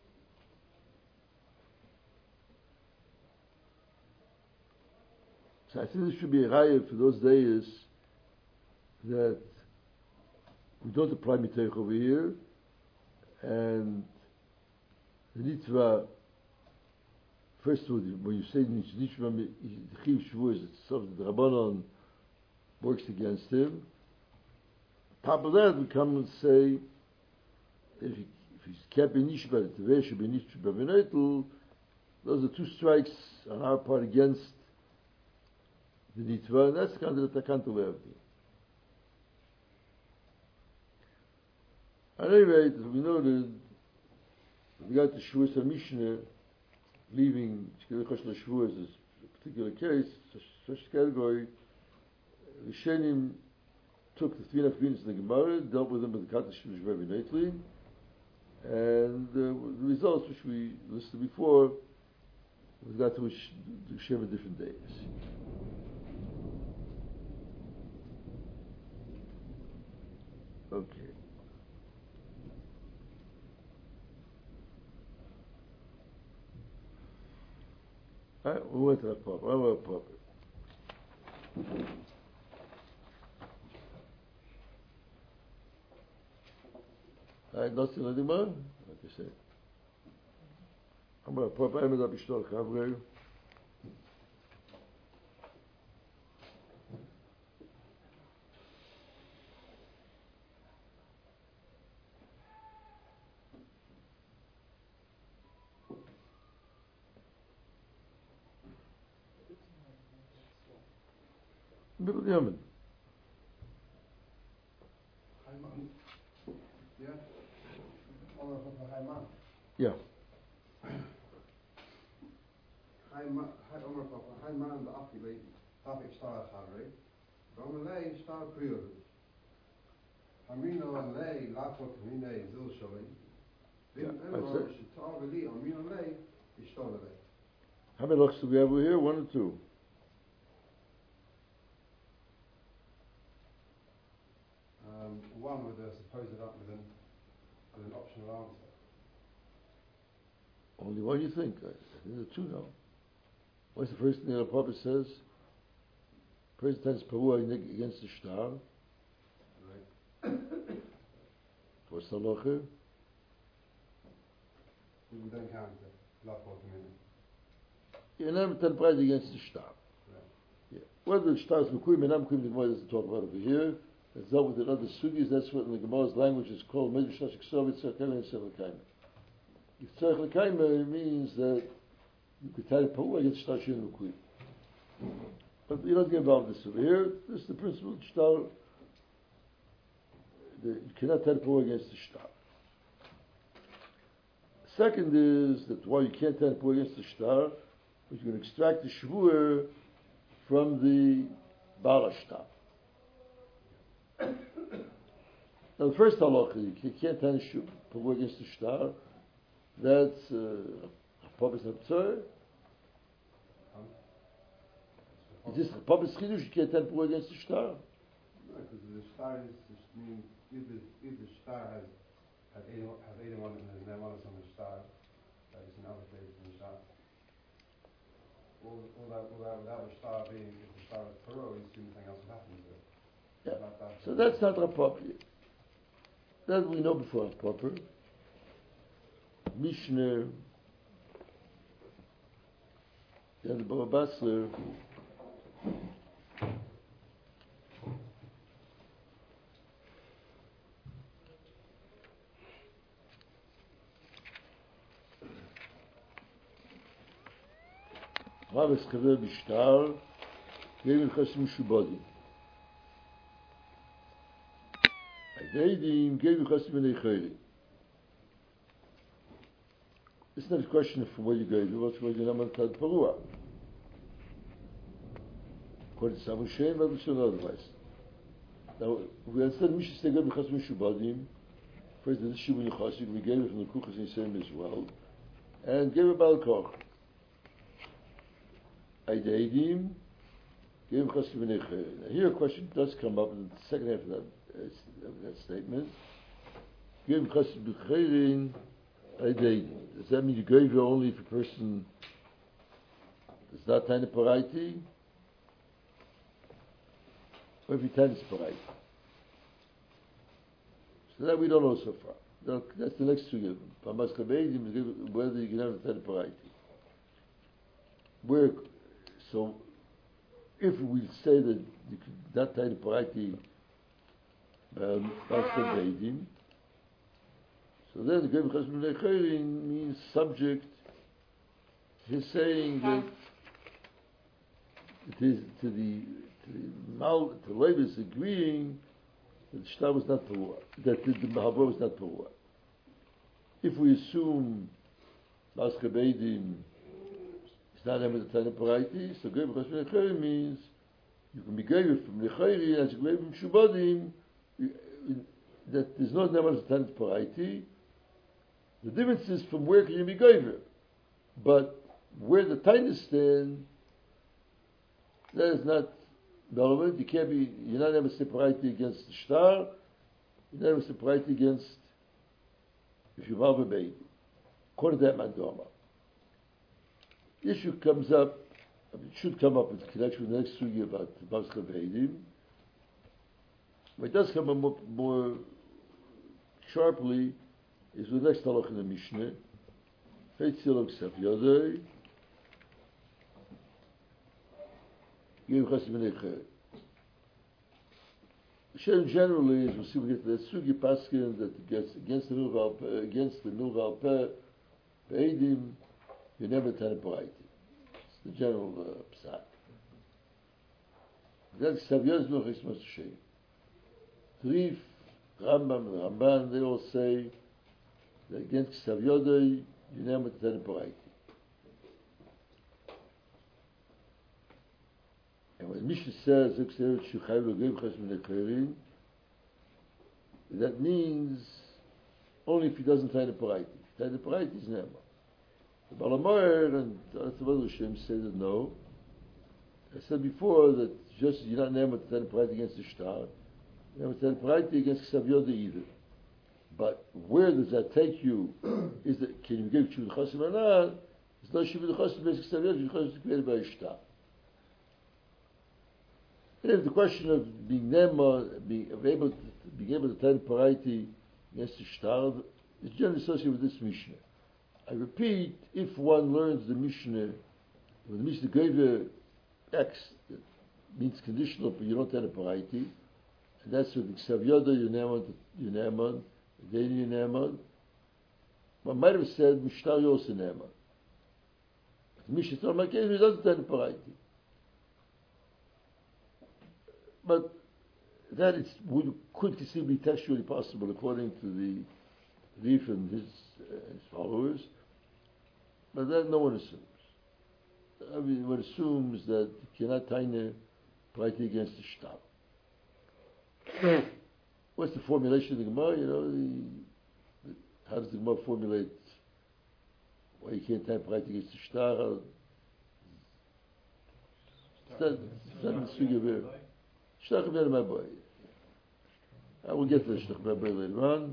So I think this should be a raya for those days that we don't apply Mitoich over here, and the Nitva, first of all, when you say Nitva, the Chiv Shvuah is something the Rabbanon works against him. On top of that, we come and say that if he's kept in Nishba, the Teveya should be Nishba V'Neitel. Those are two strikes on our part against the Nitva, and that's kind of the Takanto way of it. At any rate, as we noted, we got the Shvuah Mishnah, leaving Shkirei Shvuah as a particular case, such a category. The Rishonim took the three nafkinos in the Gemara, dealt with them with the Kata Shvuah very nicely, and the results which we listed before, we got to share on different days. Okay. Alright, we went to that part. One more part. Alright, nothing anymore? Like I said. I'm going to pop Ahmed up Ishtar Chavrei. Yemen. Yeah. How many looks do we have over here? One or two? One with a supposed with an optional answer. Only one, you think? I think there are two now. What's the first thing the Papa says? First tense Pavua against the star. Right. What's the halacha? We don't count the love for community. You never tell pride against the star. Right. Yeah. Whether the star is Mekuyim and Amkuyim, the Gemara doesn't talk about over here. It's dealt with in other sugis. That's what in the Gemara's language is called Medrash Shashiksov Tzarech and Tzarech L'Kaima. If Tzarech L'Kaima means that you could tie a Pavua against star Shin Mekuyim. But you don't get involved in this over here. This is the principle of star. You cannot tie a Pavua against the star. Second is that why you can't tie a Pavua against the star, but you can extract the shvur from the Baal Shtar. Now the first halacha, you can't tie a Pavua against the star. That's Papa's Haptzor. Is this Papa's Chidush? You can't tie a Pavua against the star? No, because the star is just mean if the star has 81 and there's no others on the star, that is another place in the star. Without the star being, if the star is Paro, you assume something else will happen to it. Yeah. So that's not Rapapa. That we know before Rapapa. Mishnah, and the Baba Basler. Rav Eskaver Bishtar, Gevin Chasim Shubadi. Aidedim, Gevin Chasim Neichayli. It's not a question of from where you gave you, what's where you named Tad Parua. According to Samu Shem, but it's otherwise. Now, we understand Mishnah say Gevin Chasim Shubadim. First, the Shubin Chasim, we gave it from the Kuchas in Shem as well. And gave it Baal Koch. Aidedim, gave Chasim Neichayli. Now, here a question does come up in the second half of that statement. Gave Chasim Neichayli. Does that mean you gave you only if a person does not tie the paraiti? Or if he ties the paraiti? So that we don't know so far. That's the next two given. Whether you can have tie the paraiti. So if we say that you could not tie the paraiti, so then the Gevin Chasim Neichayli means subject. He's saying that it is to the Levis agreeing that the Shtar was not Purua, that the Mahavor was not Purua. If we assume Maske Beidim is not able to tell the Paraiti, so Gevin Chasim Neichayli means you can be Gevin from Neichayli as Gevin Shubadim, that there's no number to tell the Paraiti. The difference is from where can you be Geiver. But where the tightness stand, that is not relevant. You're not able to separate against the star, you're not able to separate against if you have a baby. According to that Mandoma. The issue comes up, it should come up in connection with the next sugi about Baska Beidim. But it does come up more sharply is the next halach in the Mishnah. Feitzilog Sef Yodei. Give Chasim Neichayli. Shem generally, as we see, we get to that sugi paskin that against the milval peh, Beidim, you never tell a paraiti. It's the general psak. That's Savyaz no Chismas Shem. Trif, Rambam, Ramban, they all say against Ksav Yodai, you name it, Tana Paraiti. And when Mishnah says, that means only if he doesn't tie the Paraiti. If he ties the Paraiti, he's Nema. The Balamoyer and the Hashem said that no. I said before that just you're not Nema to tie the Paraiti against the Shtar, you're Nema to tie the Paraiti against Ksav Yodai either. But where does that take you? Is that, can you give Shuvah Chosim or not? It's not Shuvah Chosim based Ksav Yodai, because it's created by a Shtar. If the question of being Nema, being able to tie the Paraiti against the Shtar is generally associated with this Mishnah. I repeat, if one learns the Mishnah, when the Mishnah gave X, it means conditional, but you don't tie the Paraiti, and that's with the Ksav Yodai, Yuneman, Deni Yuneman. One might have said Mishtar Yos Yuneman. The Mishnah told my case, he doesn't tie the Paraiti. But that could conceivably be textually possible according to the Rif and his followers, but that no one assumes. I mean, one assumes that you cannot tie the Paraiti against the Shtar. What's the formulation of the Gemara? How does the Gemara formulate why you can't tie Paraiti against the Shtar? It's not in the Sugi of here. Shtach ben my boy. I will get to the Shtach ben later on.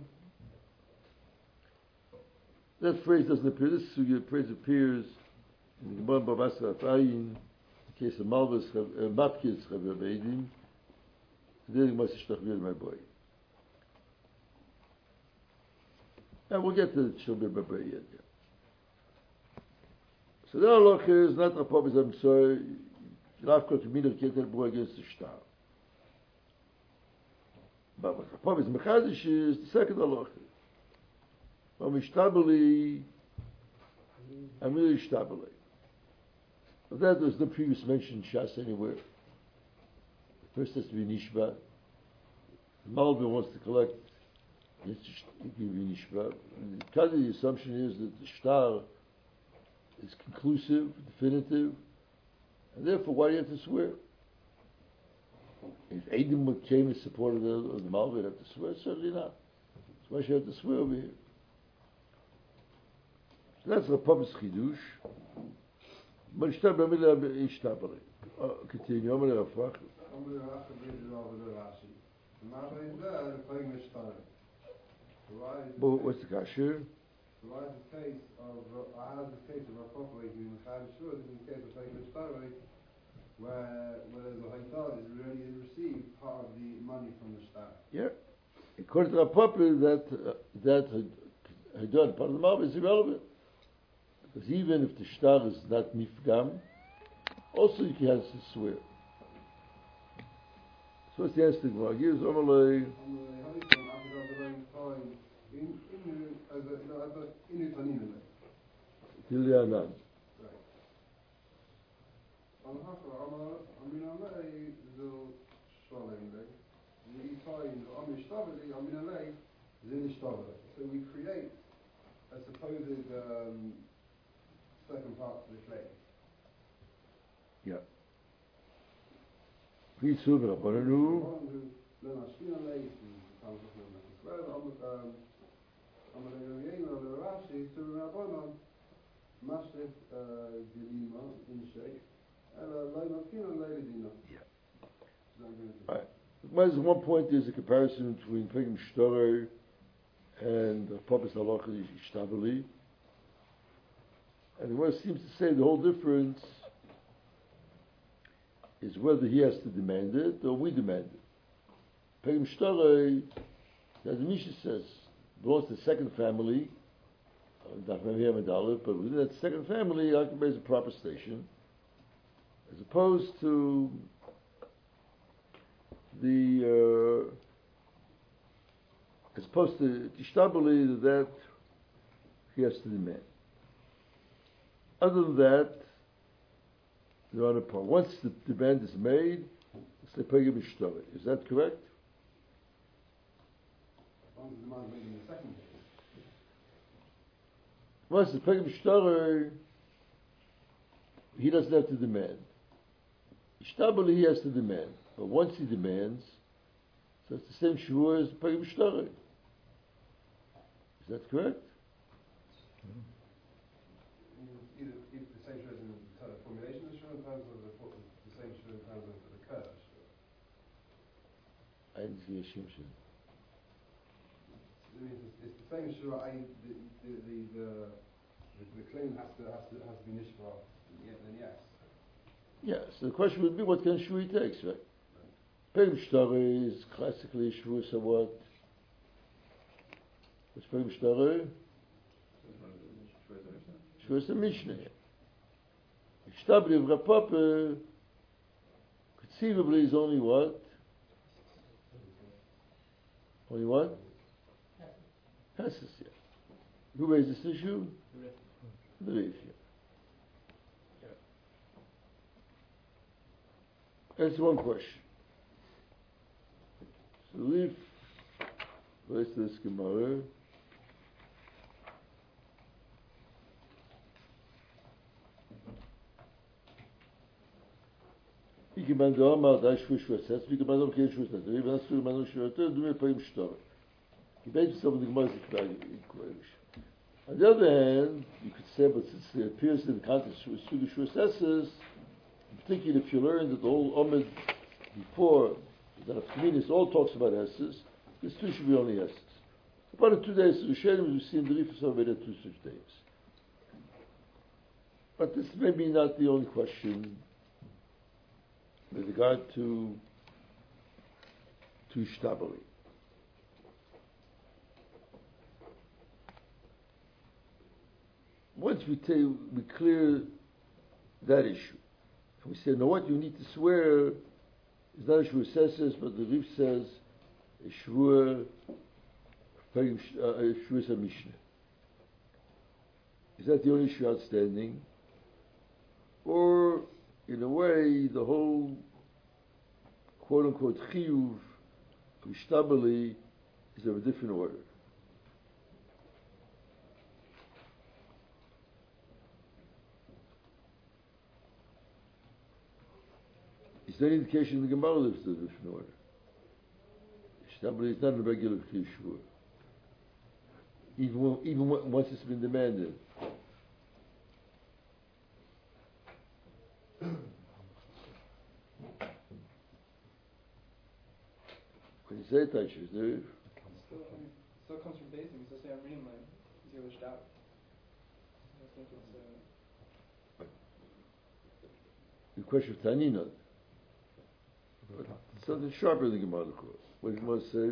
That phrase doesn't appear. This phrase appears in the Gemara Babasa Atayin, the case of Malvus Mapkis Chaver Beidim. Today the Gemara says Shtach ben my boy. And we'll get to the Shtach ben my boy yet. So the halacha is not a problem. I'm sorry. Rav Kol Kamina can't tell boy against the Shtar. But what the problem is, Mechadish is the second halacha. But Mishtabali, I'm really Shtabali. But that was the previous mention in Shas anywhere. First has to be Nishba. Malvin wants to collect, he has to give you Nishba. The assumption is that the Shtar is conclusive, definitive, and therefore why do you have to swear? If Edom came in support of the Malvin, you'd have to swear? Certainly not. So why should you have to swear over here? So that's the Papa's Chidush. But Ishtab B'amila Ishtabari. Continue. Omer Rafach. Omer Rafach brings it over to Rashi. The Malvin is there, the Playing Mishtar. What's the kasher? So why is the case of, how is the case of Rav Papa being Mechadish Shur, in the case of Playing Mishtar, where the Haital is already received part of the money from the Shtar. Yeah. According to Rav Papa, that Haital, part of the Malvin, is irrelevant. Because even if the Shtar is not Mifgam, also he has to swear. So what's the answer to the Gemara? Here's Omalei. Tilyanan. So we create a supposed second part to the claim. Yeah. Please, Subra, Baranu. Right. One point is a comparison between Pegim Shtorer and Papas Halacha Ishtabali. And what it seems to say the whole difference is whether he has to demand it or we demand it. Pegim Shtorer, as the Mishnah says, belongs to the second family, but within that second family occupies a proper station, as opposed to Ishtabali, that he has to demand. Other than that, they're on a par. Once the demand is made, it's the Pegim Ishtabali. Is that correct? Once the Pegam Shtarer, he doesn't have to demand. Ishtabali, he has to demand. But once he demands, so it's the same Shavua as the Pegam Shtarer. Is that correct? Either the same Shua in the formulation of the Shua in terms of the same Shua in terms of the curse. I didn't see a Shimshon. It's the same Shua. The claim has to be nishma. Then yes. Yeah. So the question would be, what kind of Shavua he takes, right? Pegam Shtarer is classically Shavua somewhat. What's Pegam Shtarer? Shavua is a Mishnah. Ishtabli of Rapapa conceivably is only what? Only what? Hesses, yeah. Who raised this issue? The Rif, yeah. That's one question. So Rif raised this Gemara. Wie gemeint der Omar, da ist Schuhe setzt, wie gemeint kein Schuhe setzt. Wie wenn du gemeint Schuhe setzt, du mir Pegam Shtarer. You basically say the Gemara is equation. On the other hand, you could say, but since it appears in the context of Sugi Shuasesses, in particular if you learn that the whole Omid before, that of communities all talks about Esses, this too should be only Esses. About the 2 days of Rishonim, we see in the Rif of there 2 such days. But this may be not the only question with regard to Ishtabali. Once we clear that issue, and we say, no, what you need to swear is not a Shavua Sesses, but the Rif says a Shavua is a Mishnah. Is that the only issue outstanding? Or, in a way, the whole quote-unquote chiyuv of Ishtabali is of a different order? Is there any indication in the Gemara that it's a different order? Ishtabali is not a regular chiyuv, even once it's been demanded. When you say it, is there? Still comes from basing. Still say I'm reading my zero out. I think it's. The question of Tanina. Something sharper than the Gemara, of course. What you must say?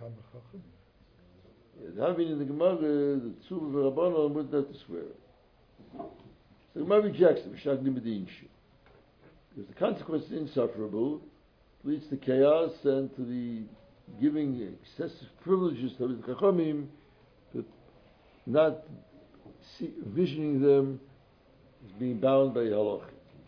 Having in the Gemara, the Tzuv of Rabbanon would not to swear. So the Gemara rejects it. Because the consequence is insufferable, leads to chaos and to the giving excessive privileges to the Chachamim, but not visioning them as being bound by halach.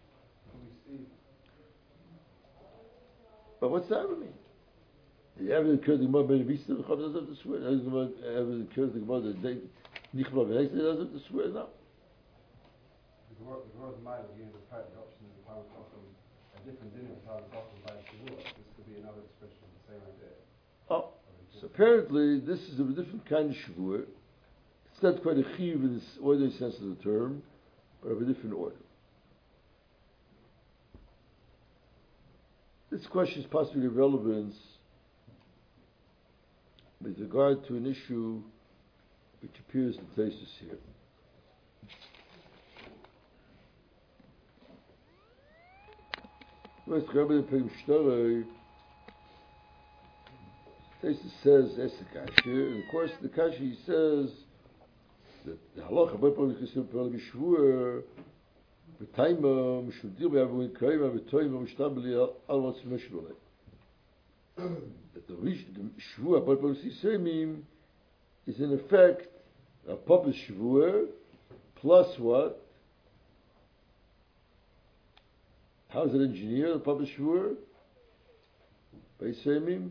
But what's that mean? The ever occurred the Gemara by the Vista, the Chachamim doesn't have to swear. Ever occurred the Gemara that they Nichla V'Neis doesn't have to swear now. The Gemara's mind of the private option of the power Chacham, a different dinner of power Chacham by Shavuot. This could be another expression of the same idea. Oh, so apparently this is a different kind of Shavuot. It's not quite a chiyuv in this ordinary sense of the term, but of a different order. This question is possibly of relevance with regard to an issue which appears in places here. First, Rabbi Pegam Shtarer, Tesis says Esekashi, and of course the Kashi says that the halacha by Pegam Shtarer B'Shvuah B'Taimah M'Shudir B'Avuin Kaima B'Toimah M'Shtabli Al Matz M'Shvulei. That the Shvuah by Pegam Shtarer is in effect a Papa Shvuah plus what? How is it engineered, the Papa Shvuah? By Semim?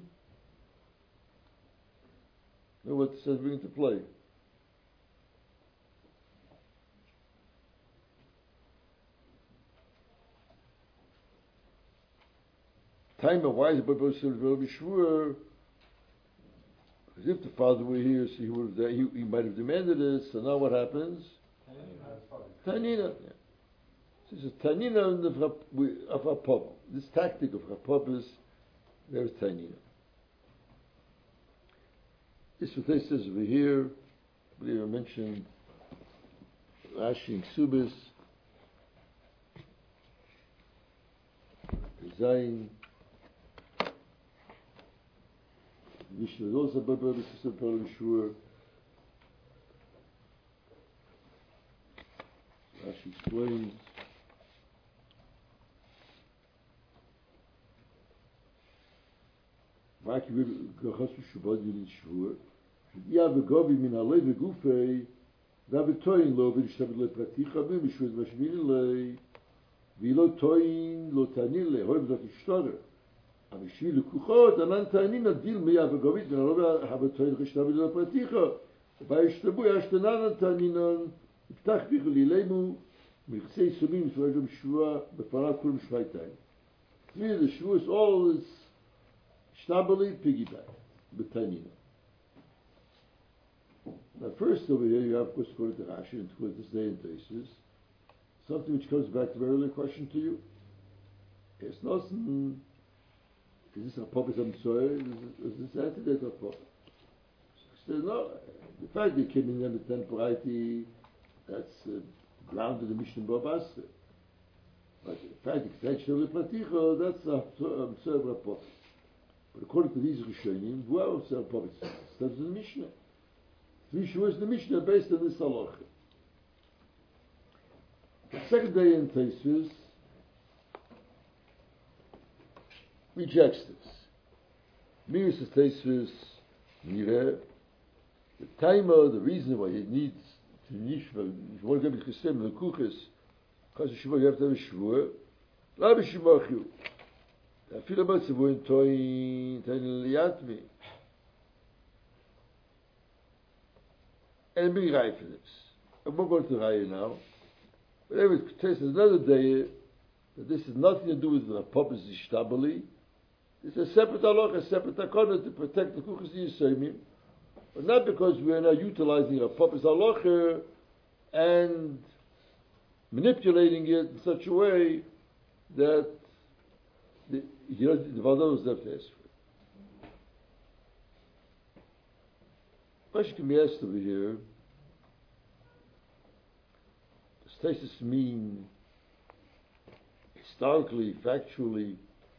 Know what does that bring into play? Time of why is the Bible said Rabbi Shvur? Because if the father were here, so he might have demanded it. So now what happens? Tanina. Yeah. So it's a Tanina of Rapop. This tactic of Rapop is there's Tanina. This what they says over here. I believe I mentioned Rashi and Ksubis. Zayin. Mishnah is also about Rabbi Shvur. Rashi explains. Vaki Gachasu Shabbat Yidin Shvur. Ya v'govi min alei v'gufei da v'toyin lo v'nishtabit le praticha v'mishvud v'shmini le v'lo toyin lo tanin le hoi b'zat ishtarer v'shvi l'kuchot anan tanin adil meya v'govit min alei v'toyin v'nishtabit le praticha v'yishtabu yashtanan taninan iftach bich l'ilemu mechsei sumim s'vajom shvua b'farav kurim shvaytayim. The shvua is all this shtabili piggyback b'tanina. Now, first over here, you have, of course, according to Rashi and according to this day and basis, something which comes back to the earlier question to you. It's not, is this a puppet? I'm sorry, is this antidote of puppet? So, no, the fact they came in under temporality, that's grounded in Mishnah Babasra. But the fact that it's actually Platicha, that's a Mserva puppet. But according to these Rishonim, well, Mserva puppet steps in the Mishnah. Three Shavuos the Mishnah based on this halacha. The second day in Tosfos rejects this. Miras is Tosfos Mireh. The timer, the reason why he needs to nishva, if you want to get Chesem the Kuchas, because of Shavuot you have to have a Shavuot. La b'Shemachu. I feel about Shavuot Toin Liyatmi. And be right for this. I'm not going to Raya now. But anyway, there's another day that this has nothing to do with the purpose of Ishtabali. It's a separate halacha, a separate takana to protect the Kuchas Yisayimim. But not because we are now utilizing a purpose halacha and manipulating it in such a way that the Vadon is left to ask for it. Question can be asked over here. Does Tosfos mean historically, factually,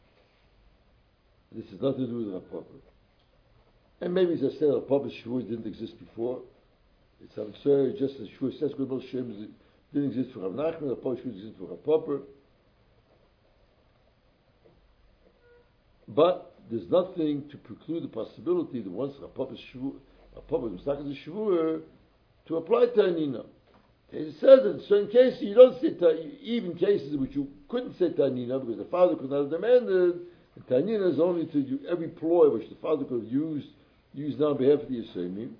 this has nothing to do with Rapapa? And maybe as I said, Rapapa Shavuot didn't exist before. It's absurd, just as Shavuot says, Good Shem didn't exist for Rav Nachman, Rapapa Shavuot existed for Rapapa. But there's nothing to preclude the possibility that once Rapapa Shavuot was stuck in the Shavuot to apply Tanina. It says that in certain cases you don't say even cases in which you couldn't say Tanina because the father could not have demanded. And Tanina is only to do every ploy which the father could have used now on behalf of the Yisraelim.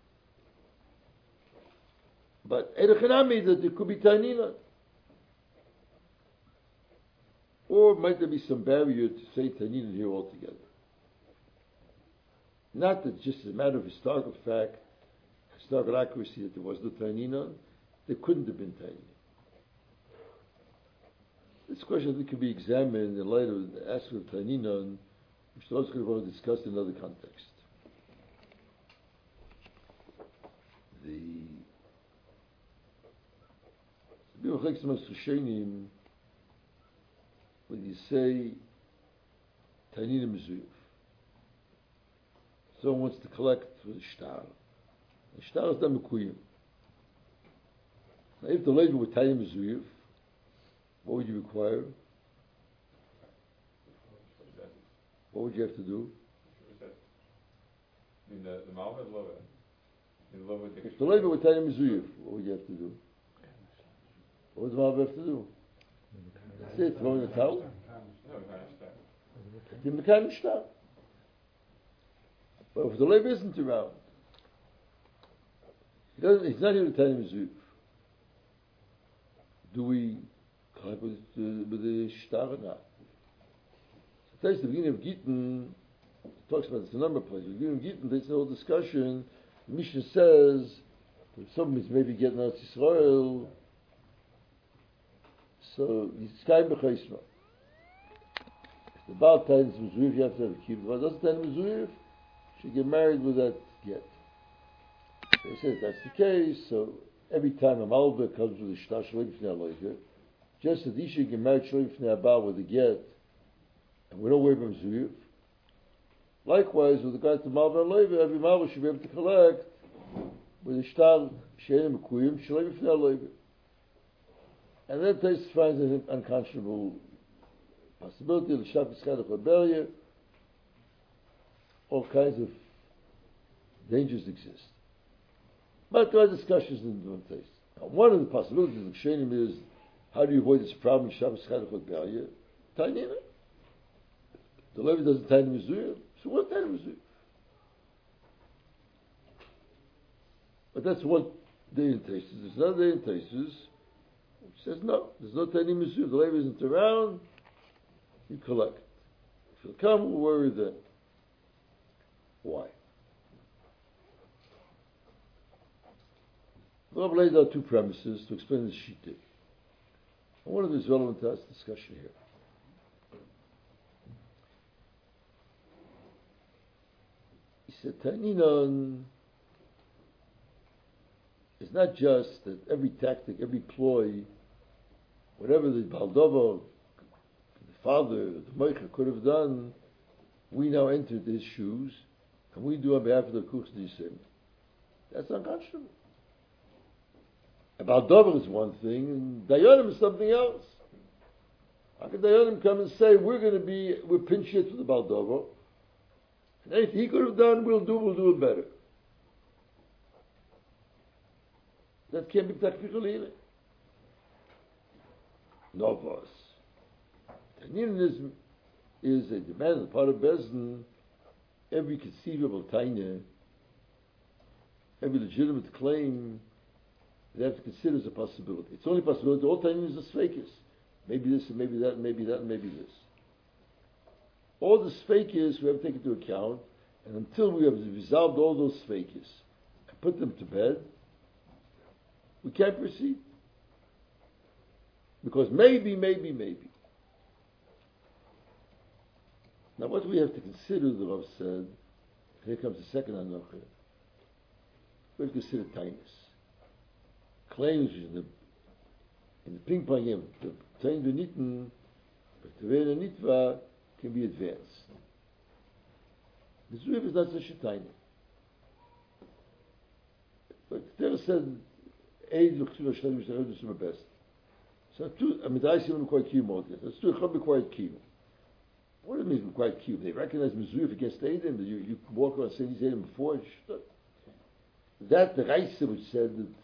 But Edechanami that there could be Tanina. Or might there be some barrier to say Tanina here altogether? Not that just as a matter of historical fact, historical accuracy, that there was no Tanina, there couldn't have been Tanina. This question I think can be examined in light of the aspect of Tanina, which we're also going to discuss in another context. The when you say Tanina Mezuyuf, someone wants to collect for the shtar. The shtar is done mekuyim. Now, if the lady were Tanina Mezuyuf, what would you require? What would you have to do? I mean, the Malva is lower. If the lady were Tanina Mezuyuf, what would you have to do? What does the Malva have to do? That's it, throw in the towel? No, The Mekan Shtar. But if the Lev isn't around, he's not here to tell him Zuf. Do we collect with the Shtar or not? Taste the beginning of Gittin talks about this a number of places. The beginning of Gittin, there's a whole discussion. The Mishnah says if somebody's maybe getting out Yisrael, so he's kind of b'chaisma. If the Baal Tain's Mezuyif, you have to have a key. If the Baal doesn't Tain Mezuyif, she get married with that get. They say that's the case, so every time a Malva comes with a Shtar Shalom Fnei Aloiga, just as Isha get married Shalom Fnei Abal with a get, and we don't worry about Mezuyif. Likewise, with regard to Malva and Aloiga, every Malva should be able to collect with a Shtar Shein Mekuyim Shalom Fnei Aloiga. And then Tais finds an unconscionable possibility of the Shaf Yischadach Rebellia. All kinds of dangers exist. But there are discussions in different places. Now, one of the possibilities of Shenim is how do you avoid this problem in Shabbos Chadach Rebellia? Tainina. The Levi doesn't Tainina Mezuyah, so what Tainina Mezuyah? But that's what day in Taisus. There's another day in Taisus which says no, there's no Tainina Mezuyah. The Levi isn't around, you collect. If he'll come, we'll worry then. Why? The Rabbi laid out two premises to explain the Shittik. And one of them is relevant to our discussion here. He said, Taininon is not just that every tactic, every ploy, whatever the Baldova, the father, the Moicha could have done, we now entered his shoes, and we do on behalf of the Kuchs Disim. That's unconscionable. About Dover is one thing, and Dayanim is something else. How can Dayanim come and say, we're pinch hit with the Baldover, and anything he could have done, we'll do it better. That can't be tactical either. No, boss. Taninanism is a demand on the part of Bezdin, every conceivable taina, every legitimate claim, they have to consider as a possibility. It's only a possibility. All tainas are sfeikis. Maybe this, and maybe that, and maybe that, and maybe this. All the sfeikis we have to take into account, and until we have resolved all those sfeikis and put them to bed, we can't proceed. Because maybe. Now what we have to consider, the Rav said, here comes the second anocha, we have to consider tainas. Claims in the ping pong game, the Tain Benitten, but the Vena Nitva can be advanced. The Zuyif is not such a tiny. But the Torah said, Eid L'chsura Shalom Yisrael is my best. So I mean, I see them quite kiyum all this. Let's do a chab required kiyum. What do it mean required kiyum? They recognize Mezuyif against Eidim, that you walk around saying these Eidim before. That the Reise which said that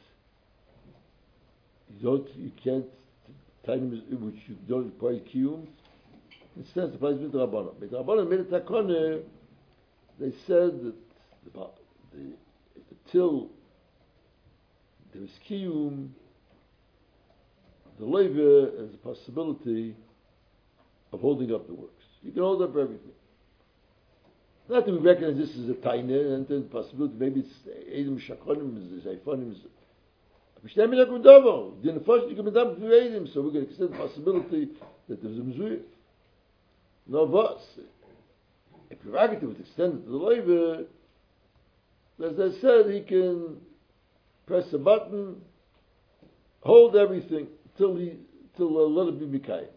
you can't time which you don't require kiyum. Instead, applies with the Rabbanon. But the Rabbanon made a takone. They said that till there is kiyum, the Levi has a possibility of holding up the works. You can hold up everything. Not that we recognize this as a taina, and then the possibility maybe it's Eidim Shakonim, it's Eifonim. So we're going to consider the possibility that there's a Mezuyif. No of us. A prerogative is extended to the Levi. As I said, he can press a button, hold everything till let it be Mikayim.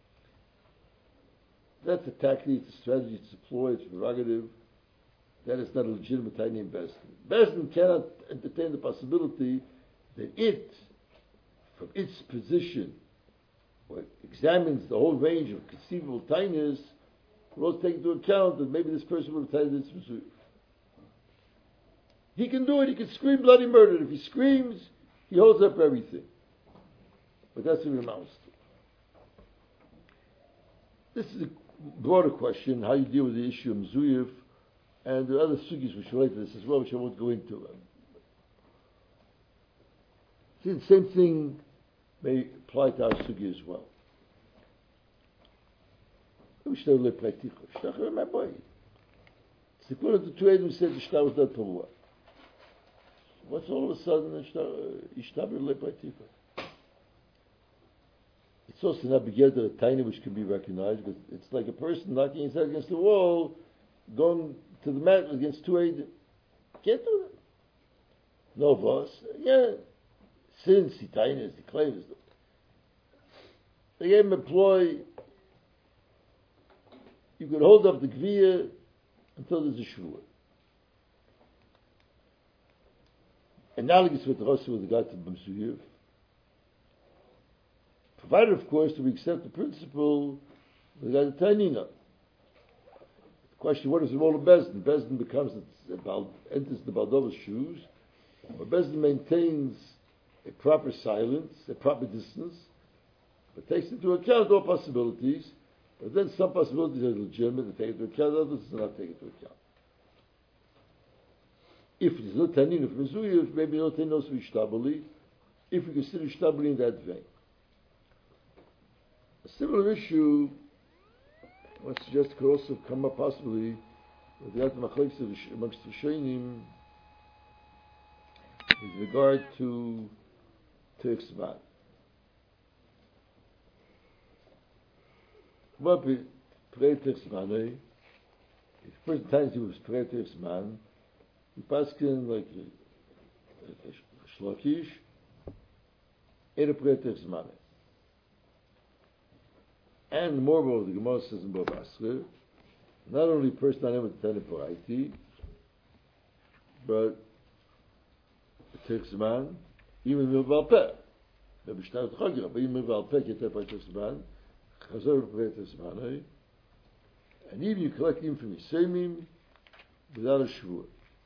That's a tactic, it's a strategy, it's a ploy, it's a prerogative. That is not a legitimate tiny in Bezdin. Bezdin cannot entertain the possibility that it, from its position, what examines the whole range of conceivable tiness, will also take into account that maybe this person will have tiny this Mezuyif. He can do it, he can scream bloody murder. If he screams, he holds up everything. But that's what it amounts to. This is a broader question, how you deal with the issue of Mezuyif, and there are other sugis which relate to this as well, which I won't go into. See, the same thing may apply to our sugi as well. Ishtar le praticha. Ishtar my boy. It's equivalent to two Eidim who said Ishtar was not Torah. What's all of a sudden Ishtar le praticha? It's also not together a tiny which can be recognized, but it's like a person knocking his head against the wall, going to the mat against two Eidim. Can't do that. No voice. Yeah. Since the tiniest, the claims. They gave him a ploy. You could hold up the gviya until there's a shvua. Analogous with the Rasa with regard to B'msuyev. Provided, of course, that we accept the principle with regard to Tanina. The question, what is the role of Bezdin? Bezdin enters the Baldova's shoes, or Bezdin maintains a proper silence, a proper distance, but takes into account all possibilities, but then some possibilities are legitimate and take into account, others do not take into account. If it is not Tanina from Mizuyev, maybe not Tanina also Ishtabali, if we consider Ishtabali in that vein. A similar issue, I suggest, could also come up possibly with the Machlokes amongst the Shainim with regard to Tzman. What be Prei Tzman? If first times he was Prei Tzman, he passed in like Shlokish, and a Prei Tzman. And moreover, the Gemara says in Bava Basra, not only person on him with the Tani but it takes man, even Milval Peh. Maybe Shtar Chagira, but even Milval Peh, Keter Peh man, Chazor Peh man, and even you collect him from Yisemim without a Shvur.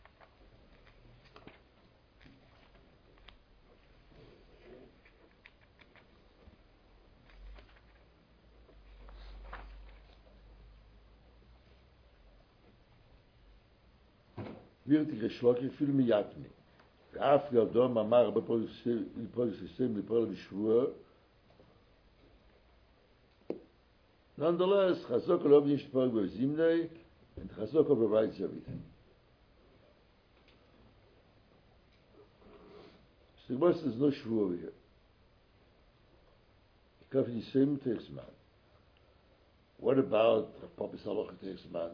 wird die geschlossen viel mehr jatni. ואף גדול מאמר הרבה פרוגס סיסטם לפעול בשבוע. Nonetheless, Chazok lo nicht pogos zimnei, and Chazok provides everything. So what's there's no shvur over here. Because the same takes man. What about Papa Salach takes man?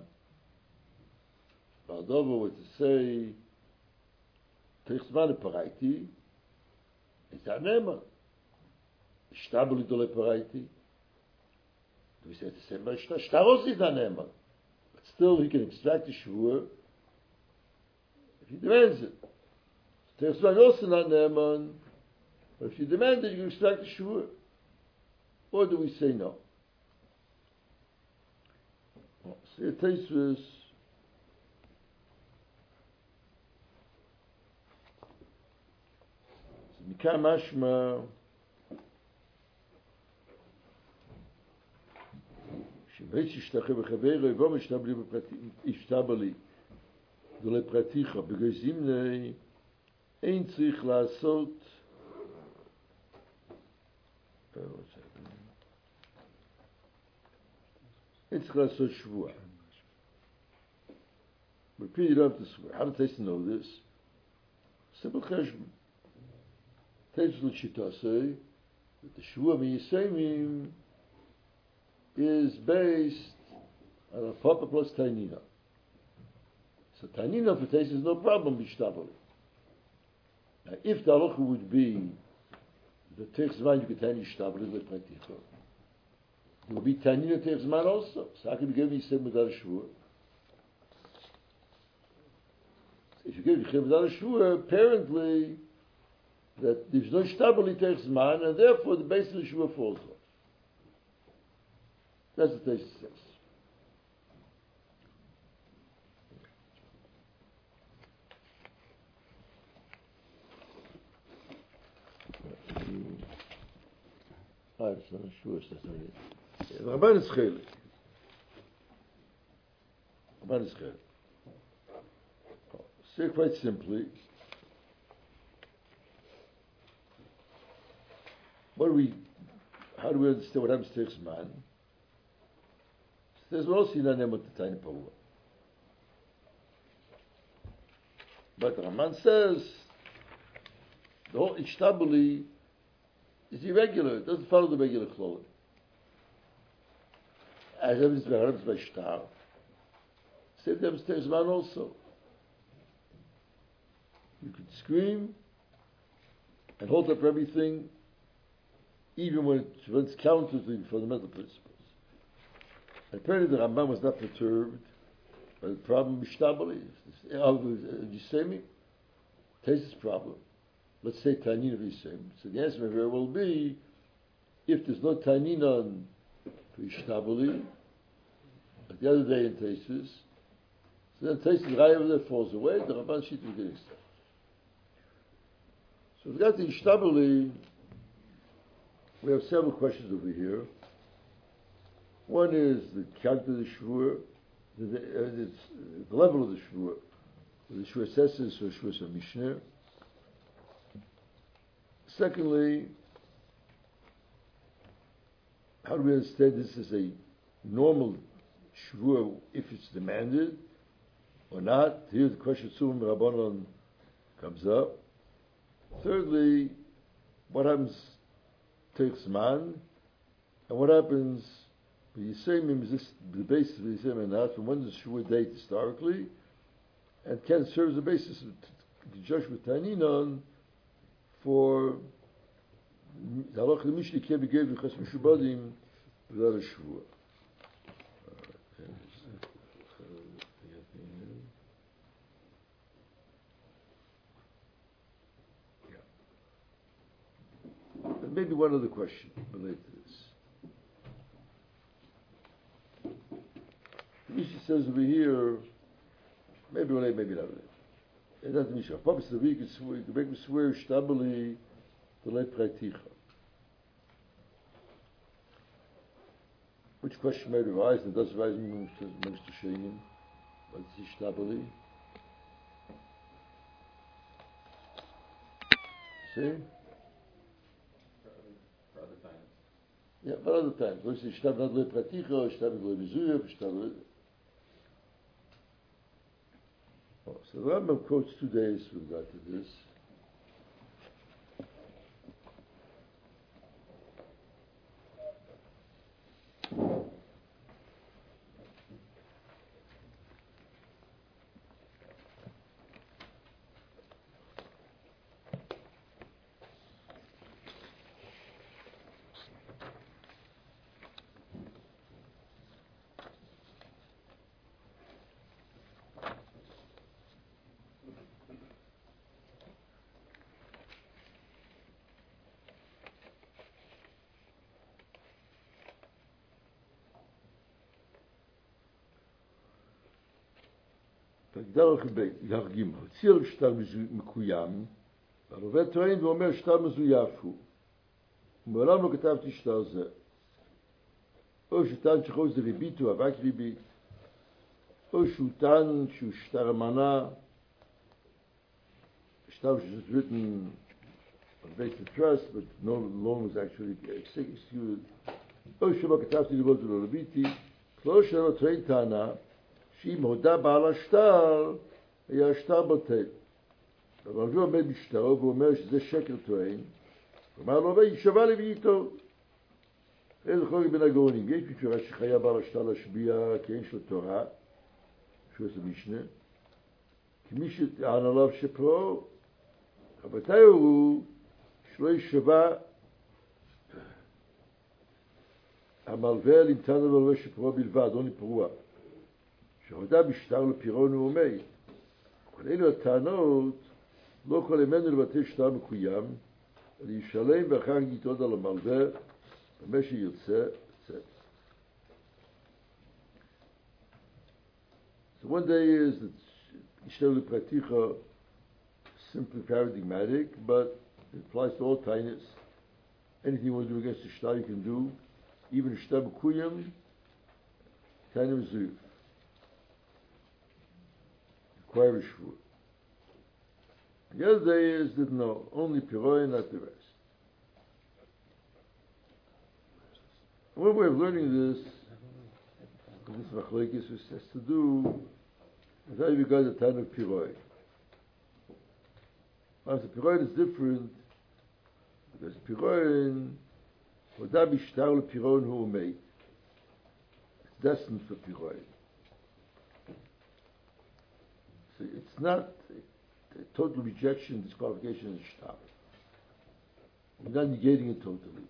Baldova would say takes man a paraiti. It's a nema. Stabili dole paraiti. We say the same, but Shtaros is a nema. But still he can extract the shvur if he demands it. Takes man also not nema, but if you demand it, you can extract the shvur. Or do we say no? So it takes this. מכאן משמע שבית שישתחווה בחברו יבוא ישתבלי ולפרטיך בגזימני אין צריך לעשות שבוע. Repeat it after swear. How do they know this? Simple cheshbon. Tejl Shitase, that the Shvua Miyisemim is based on a Papa plus Tainina. So Tainina for Tes is no problem, Bishtabali. Now, if the halacha would be the Techzman you could Taini Shtabali, the Praticha, it would be Tainina Techzman also. So how can you give Miyisemim without a Shvua? If you give Miyisemim without a Shvua, apparently that there's no stabili takes man, and therefore the base of the shua falls off. That's what Tesis says. It's not a shua, it's not a Rabban is chelik. Rabban is chelik. Say quite simply, how do we understand what happens to Techzman? There's also Inanem with the tiny Parua. But the Raman says the whole Ishtabuli is irregular. It doesn't follow the regular clothing. As evidenced by Harab's by Shtar. Same demonstrates man also. You could scream and hold up everything, even when it's counter to the fundamental principles. And apparently the Rambam was not perturbed by the problem of Ishtabali. Yisemi, Tesis problem. Let's say Tanin of Yisem. So the answer may very well be, if there's no Tanin on for Ishtabali, like the other day in Tesis, so then Tesis Rai over there falls away, the Ramban Shit is getting stuff. So we've got the Ishtabali, we have several questions over here. One is the count of the Shvur, the level of the Shvur. The Shvur assesses or Shvur Mishnah. Secondly, how do we understand this as a normal Shvur if it's demanded or not? Here the question Sum Rabbanon comes up. Thirdly, what happens takes man, and what happens the Yisraelim is this the basis of the Yisraelim and not from when does Shvur date historically, and can serve as a basis to judge with Taninon for the halach the Mishnah can't be given because Mishubadim without a Shvur. And maybe one other question related to this. The Mishnah says over here, maybe related, maybe not related. It's not the Mishnah. Purpose of the week is you can make me swear Shtabali to let Praiticha. Which question may arise, and does arise amongst the Shainim? What is Shtabali? See? For other times. Yeah, for other times. What is Shtabali le Praiticha, or Shtabali le Mizuyev, Shtabali. So the Rambam quotes 2 days with regard to this. דרך ג' הוציא עליו שטר מקוים, והלווה טוען ואומר שטר מזויף הוא. ומעולם לא כתבתי שטר זה. או שטען שחוז זה ריבית הוא אבק ריבית, או שהוא טען שהוא שטר אמנה, שטר was written on basis of trust, but no loan was actually executed. או שלא כתבתי לראות ולא ריביתי, לא שלא טוען טענה, שאם הודה בעל השטר, היה השטר בטל. אבל הוא עומד בשטרו ואומר שזה שקר טוען, ואומר לו, וישבע לביתו. איזה חורי בין הגאונים. יש בתורה שחייב בעל השטר להשביע כי אין שלו תורה, שהוא עושה משנה, כי מי שטען עליו שפרו, רבתי הוא שלא ישבע המלווה למתן עליו שפרו בלבד, לא לפרוע. שהודה בשטר לפירון הוא אומר, כל אלו הטענות לא יכול ממנו לבטל שטר מקוים, אלא ישלם ואחר כך יתעוד על המלווה, במה שירצה, etc. So one day is that Yishtel L'Praticha simply paradigmatic, but it applies to all tainis. Anything you want to do against the shtar you can do, even shtar b'kuyam, tainim zuv. Require a shvur. The other day is that no, only piroi, not the rest. One way of learning this this machlokes which has to do with how you got the time of piroi. Now, the piroi is different because piroi, Oda bishtar le-piron hu made. It's destined for piroi. So it's not a total rejection, disqualification of shtar. You're not negating it totally.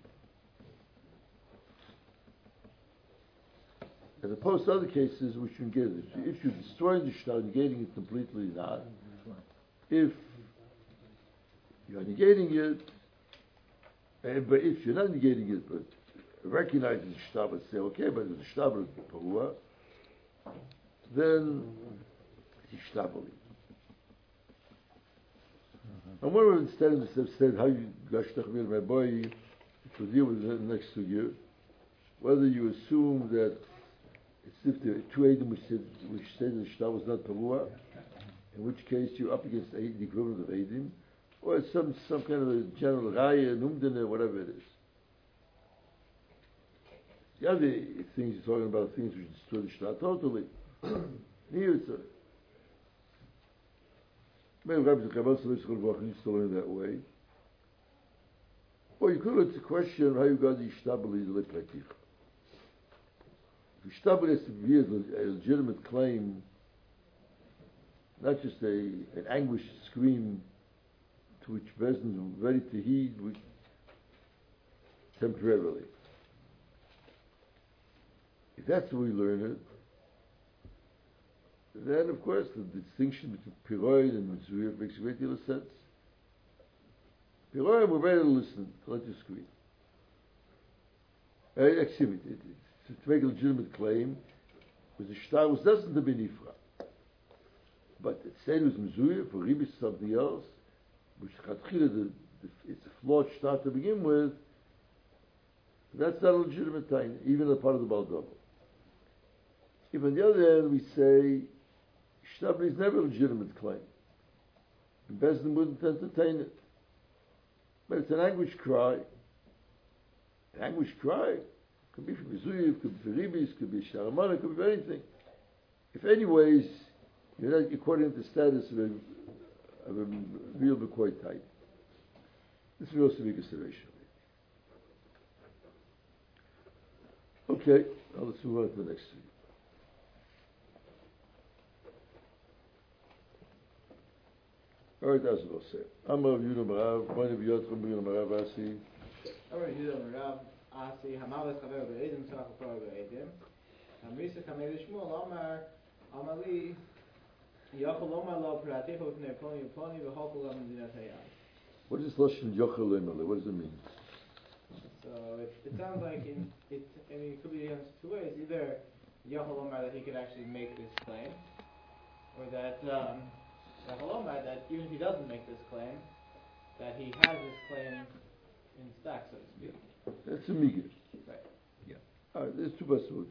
As opposed to other cases which you can get it. If you destroy the shtar, negating it completely, not. If you are negating it, but if you're not negating it, but recognize the shtar, but say, okay, but it's a shtar, but it's parua, then it's shtabali. And one of the standards have said how you gashtachmir my boy to deal with the next to you, whether you assume that it's if the two Eidim which said the shtar was not parua, in which case you're up against the equivalent of Eidim, or some kind of a general raya, numdana, whatever it is. The other things you're talking about, things which destroy the shtar totally. Here it's a maybe Rabbi Zechariah used to learn that way. Or you could ask the question of how you got the ishtabali the lepratich. If ishtabali has to be a legitimate claim, not just an anguished scream to which Bezdin is ready to heed temporarily. If that's the way we learn it, then of course the distinction between Piroid and Mitzvah makes a great deal of sense. Piroid, we're ready to listen, to let you scream. Excuse me, to make a legitimate claim, because the shtar was destined to be nifra. But it said it was Mitzvah, for Ribis something else, which it's a flawed shtar to begin with, that's not a legitimate time, even a part of the Baldova. If on the other hand we say Shtabli is never a legitimate claim, and Bezdin wouldn't entertain it, but it's an anguish cry. An anguish cry could be from Mizuyev, could be for Ribis, could be Sharamana, could be anything. If anyways you're not according to the status of a real Bekoy type, this will also be consideration. Okay, now let's move on to the next thing. All right, that's what I'll say. Amar Yudah Marav, point of Yotram Yudah Marav Asi. Amar Yudah Marav Asi, Hamalas Chaver Be'edim, Tzach Upar Be'edim. Amrisa Kamei Shmuel, Amar, Amali, Yochel Omar Lo Praticho V'nei Ploni V'Ploni V'Holkol Lam Medinat Hayam. What is Lashon Yochel Emele? What does it mean? So it sounds like it could be answered two ways. Either Yochel Omar that he could actually make this claim, or that that even if he doesn't make this claim, that he has this claim in stock, so to speak. That's a migir. Right. Yeah. All right, there's two basud.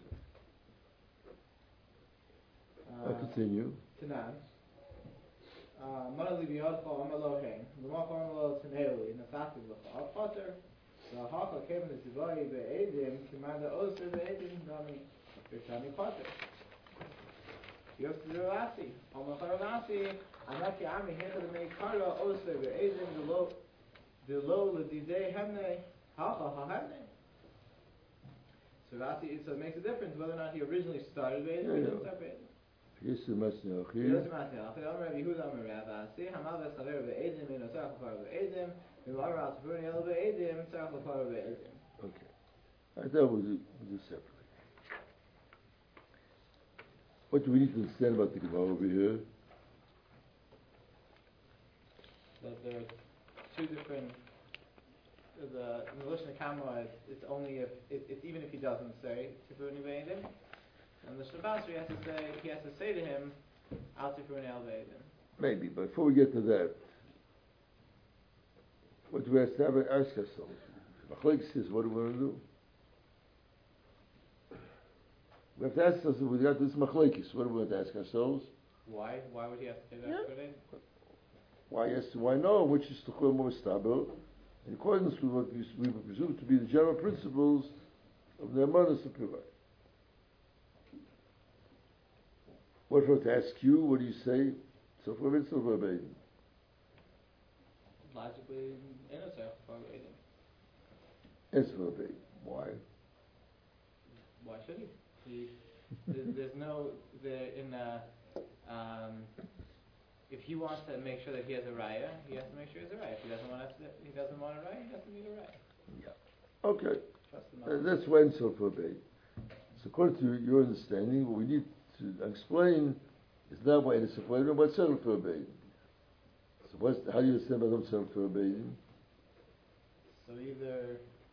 I'll continue. Tanan. Manali biyadcha amalohein. L'mach amalo taneuli. Nasati l'cha. Potter. L'hacha came in the zivayi be'edim. Kimanda oser be'edim. Dami. B'tami potter. Yosef Rasi. Amachar Rasi. Anaki Ami Hechad Meikara Oser Be'edim Delo L'didei Hemne Hacha HaHemne. So Rasi, so it makes a difference whether or not he originally started Be'edim or didn't start Be'edim. Yosef Masni Achi. Yosef Masni Achi. Amar Rabbi Yehuda Amar Rav Asi. Hamal V'Chaver Be'edim Eno Tzarech L'Par Be'edim V'Mar Al Tefurni El Be'edim Tzarech L'Par Be'edim. Okay. I thought we'll do separately. What do we need to understand about the Gemara over here? That there are two different. In the Lashon Kama, it's only if it's even if he doesn't say Tifurni Be'edim, and the Shabbat he has to say to him Al Tifurni El Be'edim. Maybe, but before we get to that, what do we have to ask ourselves? Machlokes says, what do we want to do? We have to ask ourselves, we got this machlokes, what do we want to ask ourselves? Why? Why would he have to say that? Yeah. Why yes, why no? Which is to call more stable, in accordance with what we presume to be the general principles of the Nemanas of Piroi. What if I were to ask you, what do you say? So for Beidin, so for Beidin. Logically, innocent for Beidin. It's for Beidin. Why? Why should he? There's no if he wants to make sure that he has a raya, he has to make sure he has a raya. If he doesn't want a raya, he doesn't need a raya. Yeah. Okay. Trust the That's when so for Beidin. So according to your understanding, what we need to explain is not why it's a Beidin, but settle for Beidin. So how do you understand about settle for Beidin? So either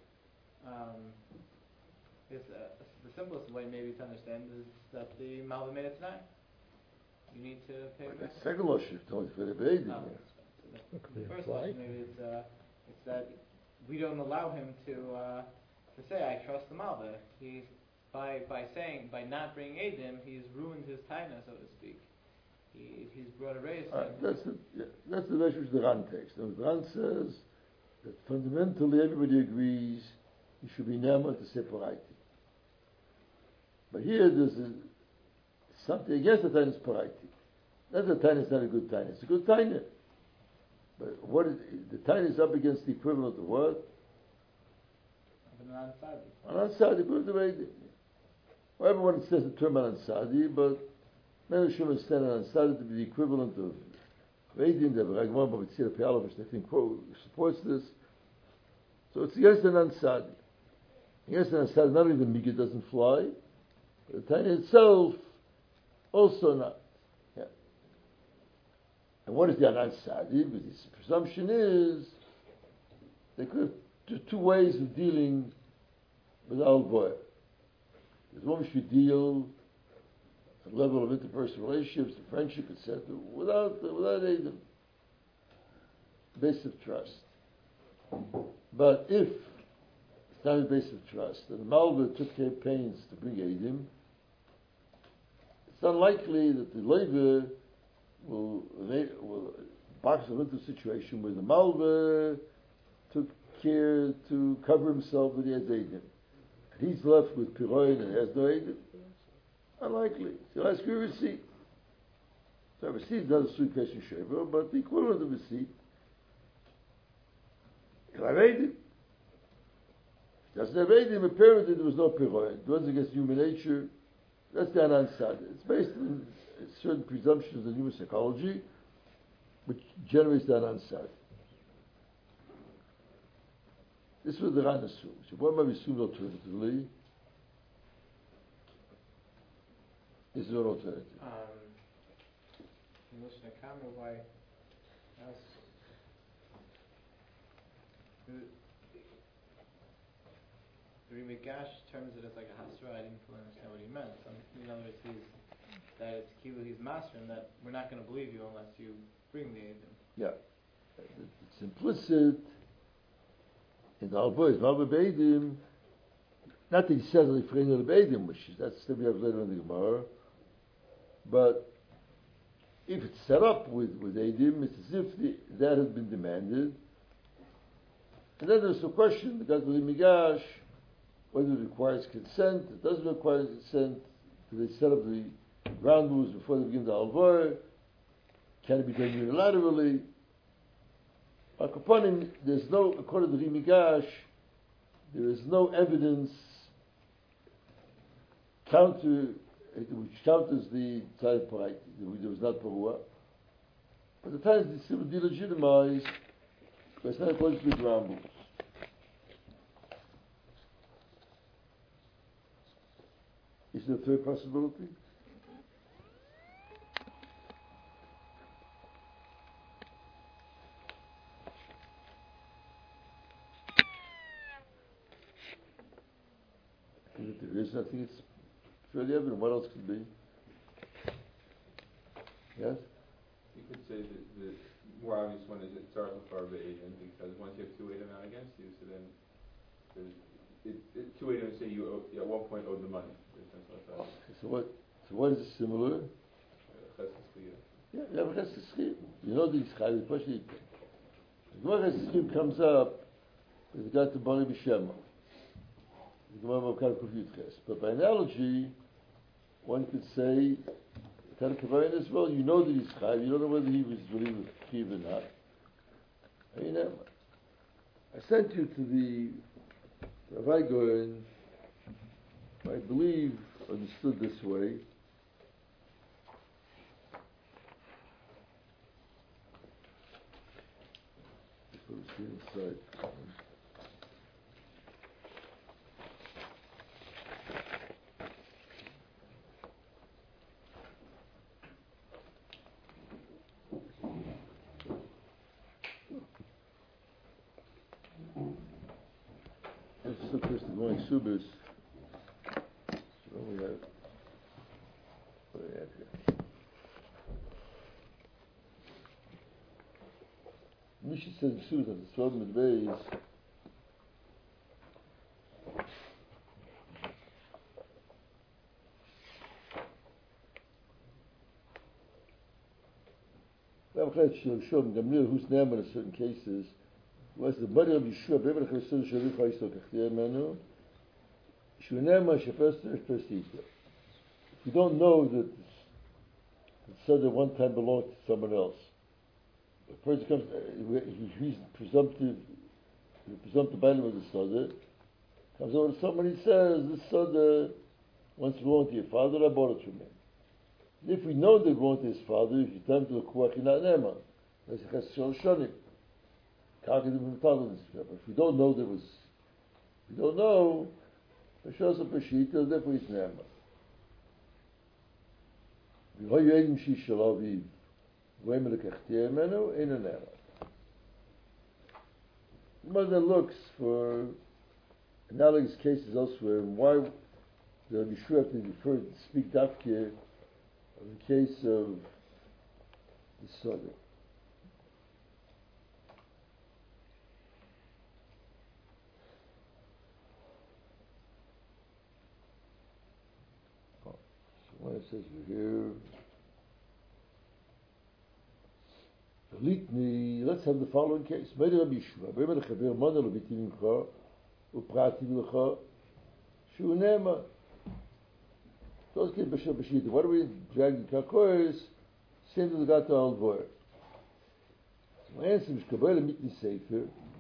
the simplest way maybe to understand is that the Malva made it tonight. You need to pay back. That's second logic, only for the Beidin. No, so the first question maybe it's that we don't allow him to say I trust the Malva. He's by not bringing Eidim, he's ruined his taina, so to speak. He's brought a raise. That's the measure which the Ran takes. Now, the Ran says that fundamentally everybody agrees you should be nema to separate. But here there's something against the taina is parati. Not the taina is not a good taina. It's a good taina. But what is the taina is up against the equivalent of what? An Ansadi, equivalent of Eidim. Well, everyone says the term Ansadi, but many should understand Ansadi to be the equivalent of Eidim. The Ragman Babitzir Pialovich, I think, supports this. So it's against an Ansadi. Against an Ansadi, not even Mika doesn't fly. But the Tanya itself, also not. Yeah. And what is the Ansadi? Because his presumption is there could have two ways of dealing with Al-Boy. There's one which we deal at the level of interpersonal relationships, friendship, etc., without Eidim, base of trust. But if it's not a base of trust, and the Malva took care pains to bring Eidim, it's unlikely that the Levi will box him into a situation where the Malva took care to cover himself that he has Eidim. And he's left with Piroin and has no Eidim. Unlikely. So he'll ask you a receipt. So a receipt is not a suitcase in Shaver, but the equivalent of a receipt. He'll have Eidim. If he doesn't have Eidim, apparently there was no Piroin. It was against human nature. That's the Anansad. It's based on certain presumptions in human psychology, which generates the Anansad. This is what the Ran assumes. So what might be assumed alternatively? This is an alternative. In Mishnah Kama, why else? The Rimigash terms it as like a hasra. I didn't fully understand what he meant. So, in other words, he's master, and that we're not going to believe you unless you bring the Eidim. Yeah. It's implicit in the Al-Boy, Malva Beidim, not that he says the Freinel Beidim, which is, that's still we have later in the Gemara, but if it's set up with Eidim, it's as if that has been demanded. And then there's the question, the Migash, whether it requires consent, it doesn't require consent, do they set up the ground rules before they begin the Al-Boy, can it be done unilaterally? Akaponim, there's no, according to Rimigash, there is no evidence which counters the Tzad Paraiti. There was not Parua. But the times they still delegitimized, but it's not according to the ground rules. Is there a third possibility? There is, I think it's fairly evident. What else could be? Yes? You could say that the more obvious one is it's Tzarech L'Farba Eidim, because once you have two Eidim out against you, so then there's two Eidim say you at one point owed the money. So what is similar? Yeah, you have Ches Eschim. You know the Yitzchak, the Pashit. The Gemara Ches Eschim comes up with regard to Bari B'Shema. But by analogy, one could say Ten Kavayin as well, you know that he's Chayiv, you don't know whether he was really Chayiv or not. You know, I sent you to the Rabbi Goyen, I believe understood this way. Let's see inside. This is the first going Subis. So we have. What do we have here? Misha says in Subis that the 12 midways. Who's name in certain cases was the body of Yeshua, Beber Chesed Sharif Haisok Achtiya Menu, Shunema Shefester Persita. If you don't know that the Seder one time belonged to someone else, a person comes, he's presumptive binding of the Seder, comes over to someone, he says, this Seder once belonged to your father, I bought it from him. If we know they belonged to his father, if you tell him to the Kuach, not Nema. That's a Chesed Shonim. If we don't know Pashas of Pashita, therefore it's Nema. Mother looks for analogous cases elsewhere, and why the Yeshua have to refer to speak Dafke of the case of the Sodom. What it says here, let's have the following case. What are the we dragging Kakois? Same to the Gata Alvoyer. My answer is Kabbalah Mitni Sefer.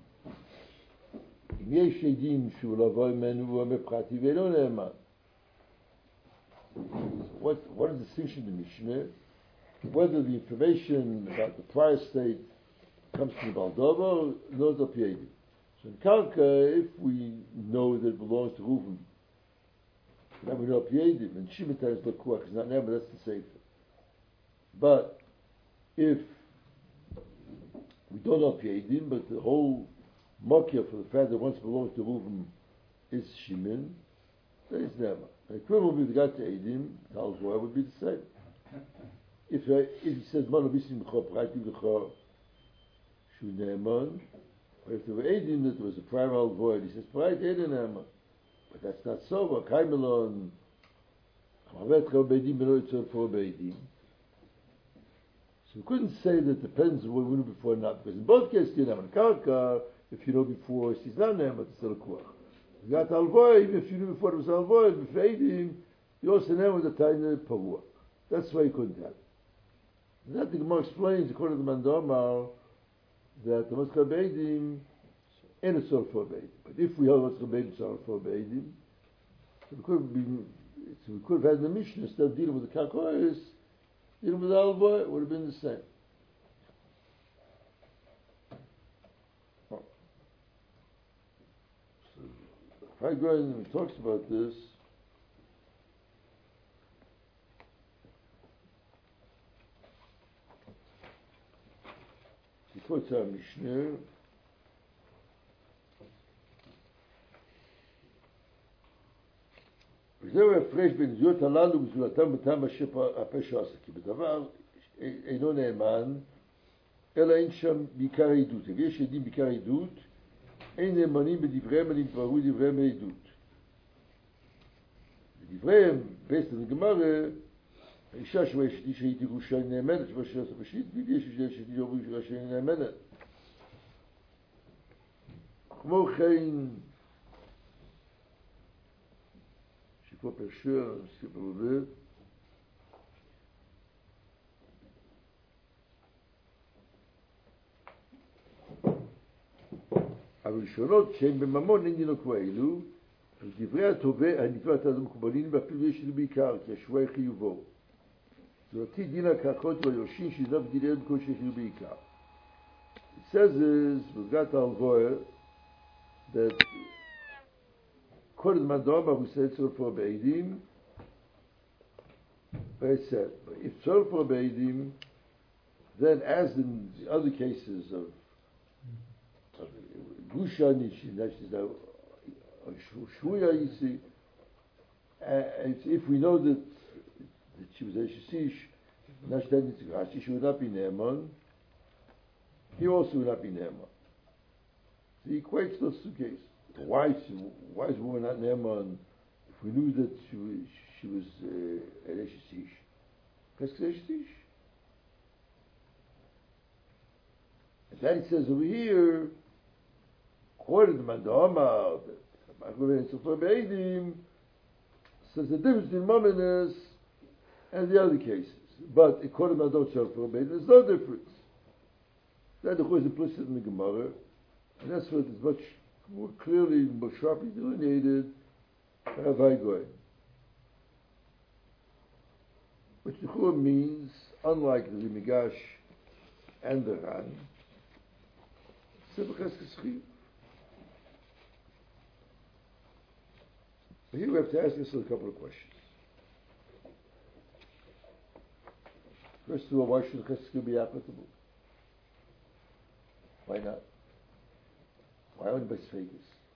Im yesh edim shu lavoy menu v'meprati ve'lo ne'eman. What is the distinction in the Mishnah? Whether the information about the prior state comes from Baldova or not of Yedim. So in Karka, if we know that it belongs to Reuven, then we know Yedim, and Shemitah is Lakuach, is not never, that's the Sefer. But if we don't know Yedim, but the whole Mokia for the fact that once belongs to Reuven is Shimin, then it's never. The equivalent with regard to Eidim, Talvoy would be the same. If he says, Mano Bisim B'cho, Prati B'cho, Shu Ne'eman, or if there were Eidim that there was a prior Alvoy, he says, Prati Eidim Ne'eman. But that's not so. Kaimelon, Chavet Cho Beidim, Beno Yitzor For Beidim. So we couldn't say that depends on what we knew before or not, because in both cases, you know, in Karka, if you know before, she's not Ne'eman, it's still a Kuach. You got Alvoy, even if you knew before it was Alvoy, before Eidim, you also know the Taina Pavua. That's why you couldn't have it. And that the Gemara explains, according to the Mandamar, that the Maskal Beidim ain't a sort for Beidim. But if we have Maskal Beidim sort for Beidim, we could have had the Mishnah instead of dealing with the Kakois, dealing with the Alvoy, it would have been the same. If I go and talks about this, he quotes our Mishnah. וזהו הפרש בין זהויות הללו וזולתם בטעם הפשע עשה, כי בדבר אינו נאמן, אלא אין שם בעיקר העדות. ויש עדים בעיקר העדות, אין נאמנים בדבריהם, אלא יתבררו דבריהם העדות. בדבריהם, בסדר גמרא, האישה שהוא אשתי שהייתי גרושה נאמנת, שבו שעשה פשיט, ויש אשתי יאמרו גרושה נאמנת. כמו כן, שפה פרשר, סיפור עובד, אבל ראשונות שהן בממון אין דינו כמו אלו, אז דברי הטובה הנקראת אז מקובלים ואפילו יש לי בעיקר, כי השבועה חיובו. זאתי דינה כחות ויושין שזב דינה בכל שחיוב בעיקר. It says is, with Gat al-Voer, that according to Madoma, who said so for Beidim, but it said, if so for Beidim, then as in the other cases of Gushanish, that is now Shvuya, you see, if we know that she was Eshesish, she would not be Naaman, he also would not be Naaman. So he equates those two cases. Why is a woman not Naaman if we knew that she was an Eshesish? Because Eshesish. And then he says over here, according to Mandama, says the difference between Mominus and the other cases. But according to Mandama, there's no difference. That of course is implicit in the Gemara, and that's what is much more clearly, more sharply delineated by Rabbi Goy. Which the Chur means, unlike the Migash and the Ran, Sebechas Keschiv. But here we have to ask ourselves a couple of questions. First of all, why should Chesed be applicable? Why not? Why only by Sfegas?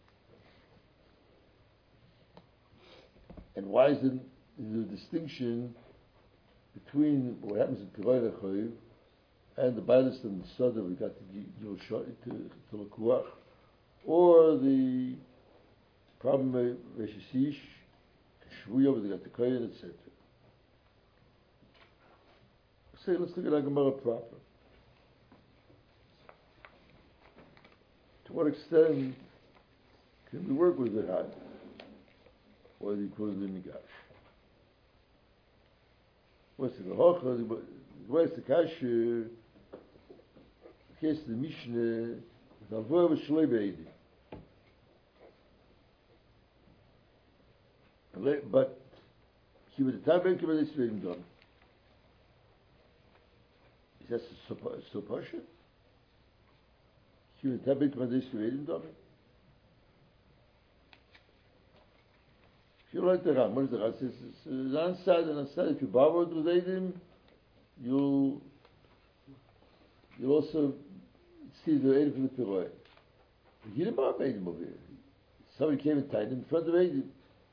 And why isn't the distinction between what happens in Piroi Rechoiv and the Bailis and the Soda we got to Lekuach, or the problem with Reshesish, Shvuya with the Gatikoyan, etc. Say, let's look at our Gemara proper. To what extent can we work with the Had or the equivalent of the Migash? What's the Hocha? Where's the Kasher? The case of the Mishnah, the Alvor of Shloi Be'edi. But he would have been given this reading done. Is that so partial? He would have been given this reading done. If you like the Ram, what is the Ram? It says, on side, if you borrow with Edim, you'll also see the Edim from the Piroi. He didn't borrow Edim over here. Somebody came and tied him in front of Edim.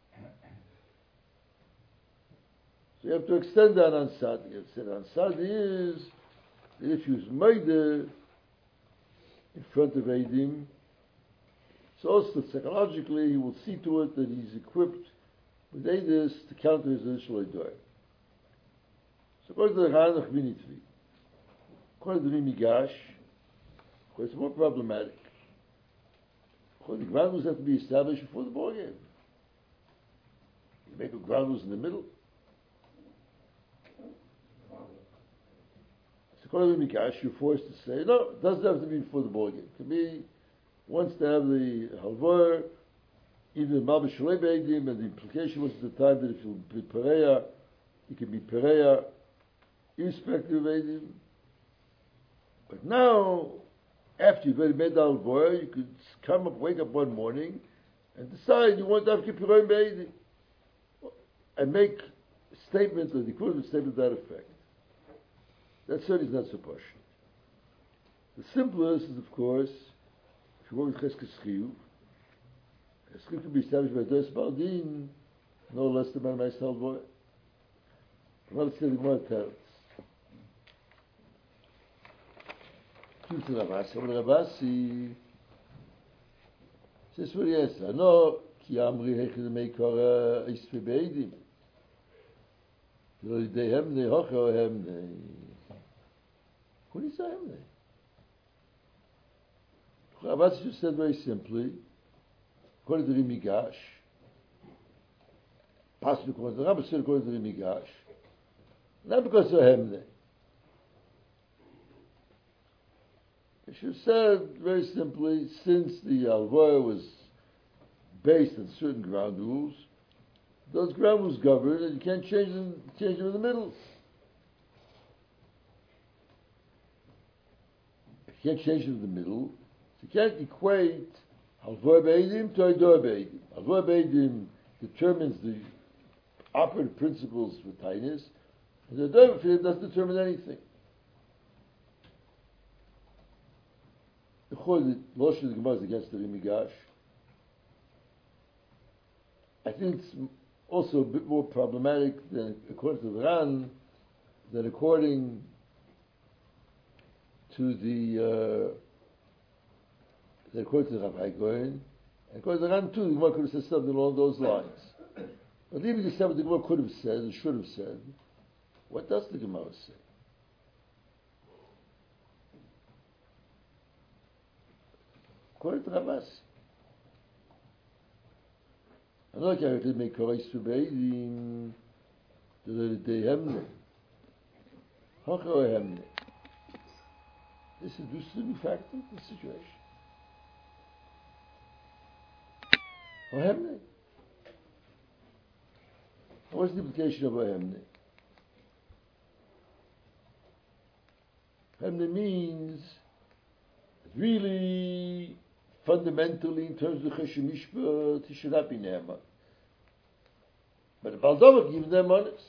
So you have to extend that ansad. Ansad is that if you made in front of Eidim, so also psychologically he will see to it that he's equipped with Eidus to counter his initial Eidoy. So according to the Chanach Vinitvi, according to the Migash, it's more problematic. According to the ground rules have to be established before the ball game. You make a ground rules in the middle. According to Mikash, you're forced to say, no, it doesn't have to be before the ball game. It can be once they have the halvor, even the Malbish Shalei Beidim, and the implication was at the time that if you be Pereya, you can be Pereya, irrespective of Eidim. But now, after you've already made the halvor, you could wake up one morning, and decide you want to have Kippurim Beidim, and make a statement, or the equivalent statement to that effect. That certainly is not so partial. The simplest is, of course, if you work with Cheskes Chiyuv, Cheskes can be established by Dos Baldin, no less than by my Salvoy. Let's say the Gemara tells. Kiv to Ravasi, but Ravasi says, well, yes, I know, Ki Amri Hechid Meikor Isfe Beidim. Lo Yidei Hemnei Hocha Hemnei. What do you say him there? Ravasi just said very simply, according to the Migash, possibly according to the Rambam, according to the Migash, not because of Hemne. should have said very simply, since the Alvor was based on certain ground rules, those ground rules govern, and you can't change them in the middle. If you can't change them in the middle, so you can't equate Alvor Beidim to Eidor Beidim. Alvor Beidim determines the operative principles for Tainis, and the Eidor Beidim doesn't determine anything. The Moshe the Gemara is against the Rimigash. I think it's also a bit more problematic than according to the Ran, than according to the Rabbi Goyen. And according to the Ran too, the Gemara could have said something along those lines. But leaving aside what the Gemara could have said and should have said, what does the Gemara say? According to Rabbas, I know I can't make choice to Beidim, the Hemne. Hocho Hemne. This is the new factor in the situation. Or Hemne. What's the implication of a Hemne? Hemne means really fundamentally in terms of Cheshem Mishpat, he should not be Ne'eman. But the Baldovah gives them honest.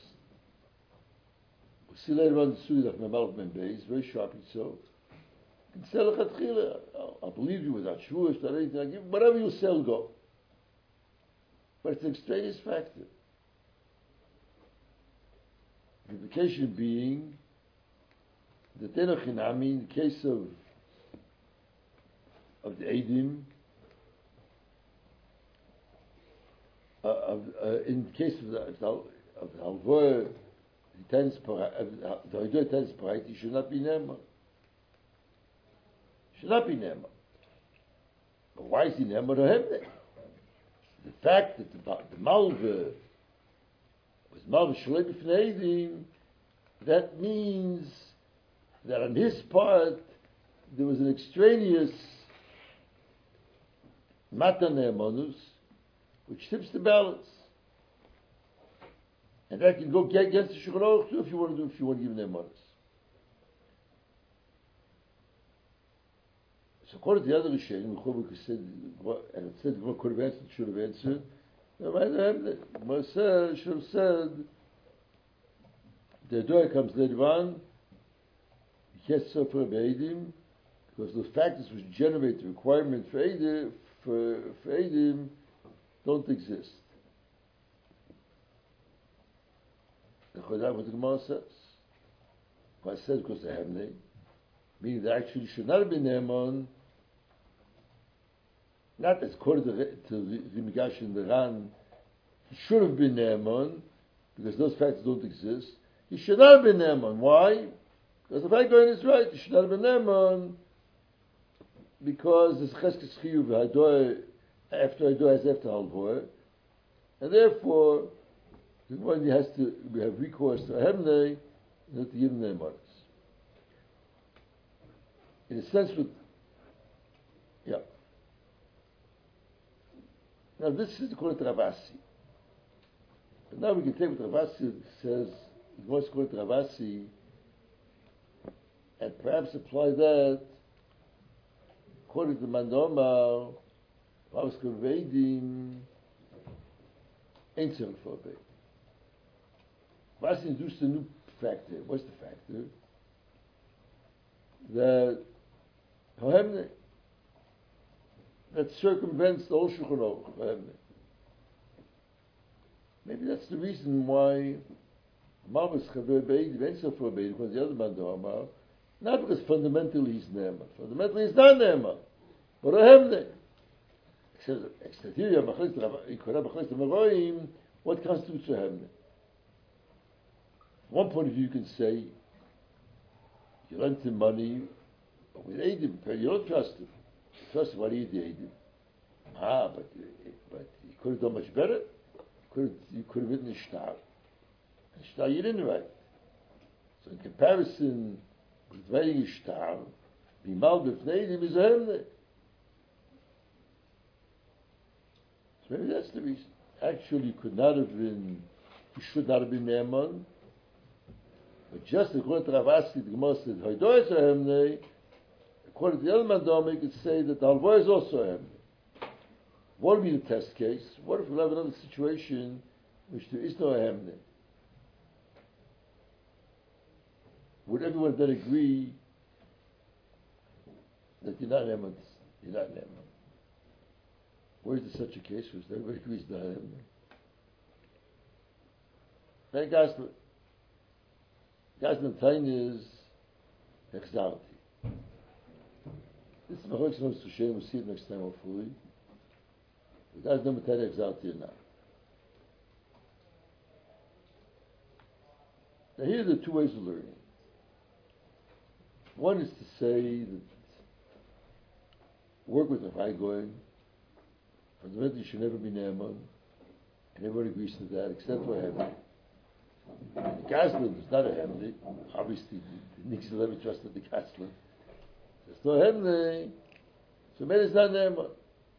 We see later on the Sudah of Memalach Ben Beis, very sharply so. You can sell a Chatchila, I'll believe you without Shavuos, without anything, I give, whatever you sell, go. But it's an extraneous factor. The implication being that Tenochinami, in the case of the Eidim, in the case of the Halvor, the Hoidor Tennis Parite, he should not be Ne'eman. Should not be Ne'eman. But why is he Ne'eman or Hemne? The fact that the Malva was Malva Shalei B'fnei Eidim, that means that on his part there was an extraneous Matan Ne'emanus, which tips the balance. And that can go against the Shulchan Aruch too if you want to give Ne'emanus. So according to the other Rishonim, and it said the could have answered, should have answered, should have said, the door comes later on, he can't suffer Beidim, because those factors which generate the requirement for Eidim don't exist. That's what the Gemara says. Why it says because they have name, meaning they actually should not have been Ne'eman, not as according to the Migash and the Ran, he should have been Ne'eman, because those factors don't exist. He should not have been Ne'eman. Why? Because the fact going is right, he should not have been Ne'eman, because there's Cheskes Chiyuv, after Hador has after Halvor, and therefore, one has to have recourse to Hemne, in order to give them their monies. In a sense, yeah. Now this is according to Ravasi. But now we can take what Ravasi says, what's according to Ravasi, and perhaps apply that according to Mandoma, Paus Kaveidim, ain't so for a bit. Ravasi introduced a new factor. What's the factor? That circumvents the whole Shulchan Aruch. Maybe that's the reason why Malvus Chaver Beidim ain't so for a bit, because the other Mandoma, not because fundamentally he's Ne'eman. Fundamentally he's not Ne'eman. But Hemne. What constitutes a Hemne? From one point of view, you can say, you lent him money, but with Eidim, you don't trust him. Trust him, what do you do, Eidim? But he could have done much better. You could have written a shtar. A shtar you didn't write. So in comparison with writing a shtar, Bimal b'fneidim is a hemne. So maybe that's the reason. Actually, could not have been, he should not have been Ne'eman. But just according to Rav Aski, the Gemara said, Hoido is a hemne. According to the other Mandam, you could say that the Halva is also a hemne. What would be the test case? What if we have another situation in which there is no hemne? Would everyone then agree that you're not Ne'eman? You're not Ne'eman. Where is there such a case where everybody agrees not Ne'eman? Then Gazlan Tain is exalted. This is Machoik Shalom Sushem, we'll see it next time hopefully. The Gazlan number 10 exalted now. Now here are the two ways of learning. One is to say that work with the Chai fundamentally should never be Ne'eman, and everyone agrees to that except for Hemli. The Gazlan is not a Hemli. Obviously, the Nixon never trusted the Gazlan. There's no Hemli, so maybe it's not Ne'eman.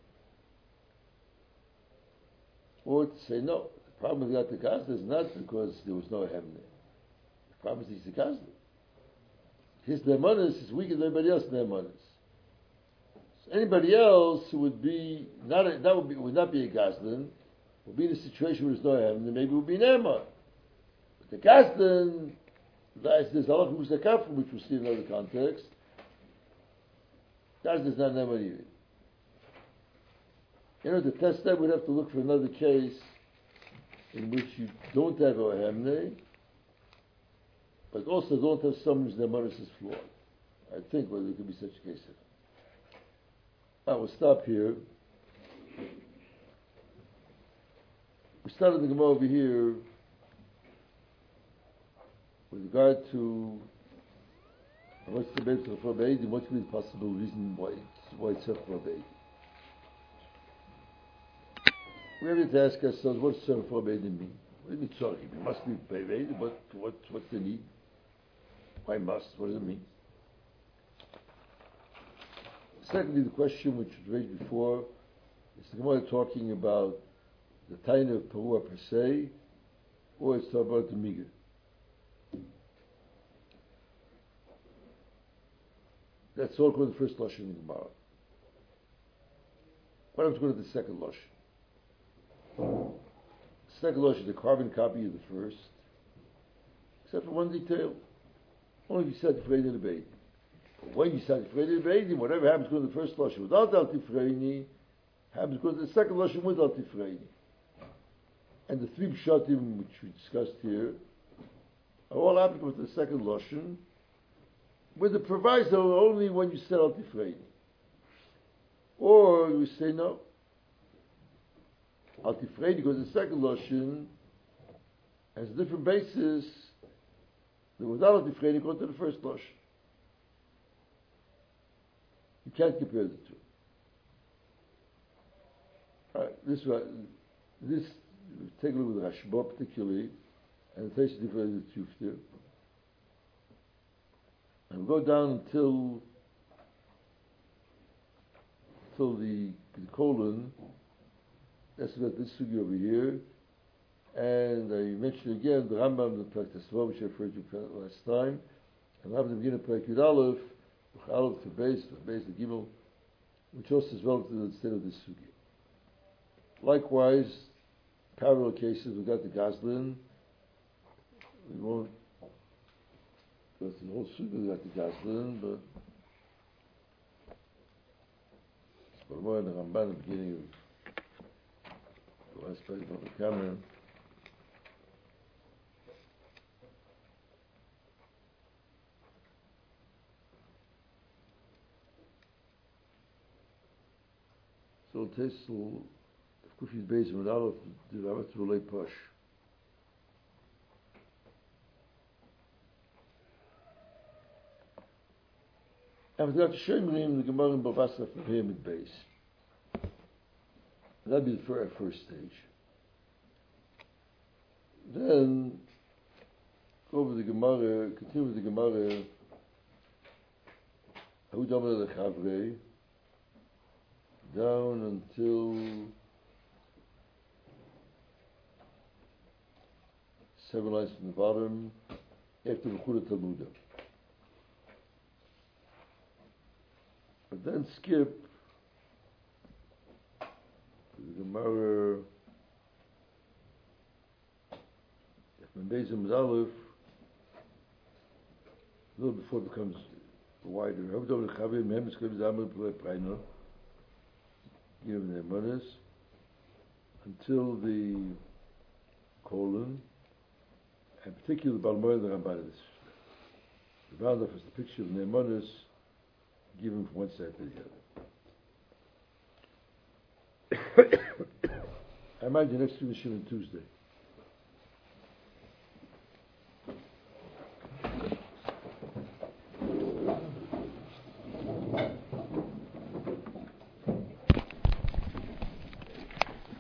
Or to say no, the problem with the Gazlan is not because there was no Hemli. The problem is he's the Gazlan. His Ne'emanis is weaker than everybody else's Ne'emanis. So anybody else who would be would not be a Gazlan, would be in a situation where there's no Hemli, maybe would be Ne'eman. The Gazlan, there's Allah who's the Kafir, which we'll see in another context. Gazlan is not Ne'eman either. You know, to test that, we'd have to look for another case in which you don't have a Hemne, but also don't have someone whose Ne'emanis is flawed. I think whether there could be such a case. I will stop here. We started the Gemara over here with regard to what's the basis of Rabbi and what could be the possible reason why it's Rabbi. We have to ask ourselves, what does Tzorech Rabbi mean? What do you mean Tzorech? It must be Rabbi, what's the need? Why must? What does it mean? Secondly, the question which was raised before is the Gemara talking about the Taina of Perua per se, or it's talking about the Miga. That's all called the first Lashon in the Gemara. Why don't we go to the second Lashon? The second Lashon is a carbon copy of the first, except for one detail. Only if you said Tifreini Lebeidi. When you said Tifreini Lebeidi, whatever happens to the first Lashon without Al Tifreini, happens to the second Lashon with Al Tifreini. And the three Pshatim which we discussed here are all applicable to the second Lashon, with the proviso only when you said Al Tifreini. Or we say no. Al Tifreini, because the second Lashon has a different basis than without Al Tifreini go to the first Lashon. You can't compare the two. Alright, this take a look at Rashba particularly, and the Teish different the Tuftir. And we'll go down until the colon. That's about this sugi over here. And I mentioned again the Rambam, the Practice which I referred to last time. And Rambam begin to Perek Yud Aleph, Aleph to base the Gimel, which also is relative to the state of this sugi. Likewise, parallel cases, we've got the Gazlan. We won't go through the whole sugi, we've got the Gazlan, but it's more in the Ramban at the beginning of the last page on the camera. So it tastes if Kufi's based on Aleph, the Rabbit to relate Posh. After that, Shemrim, the Gemara in Bavasa for him at base. That'd be the first stage. Then go over the Gemara, continue with the Gemara Hudamar Lechavre, down until 7 lines from the bottom, after Bechura Talmudah. But then skip to the Gemara, from Bezim Aleph, a little before it becomes wider. Hudamar Lechavre, Mehem Skip Zamar Praino, given their monies, until the colon, and particularly the Balmoy the Ramban. The round off is the picture of Neymanis given from one side to the other. I imagine next week is Tuesday.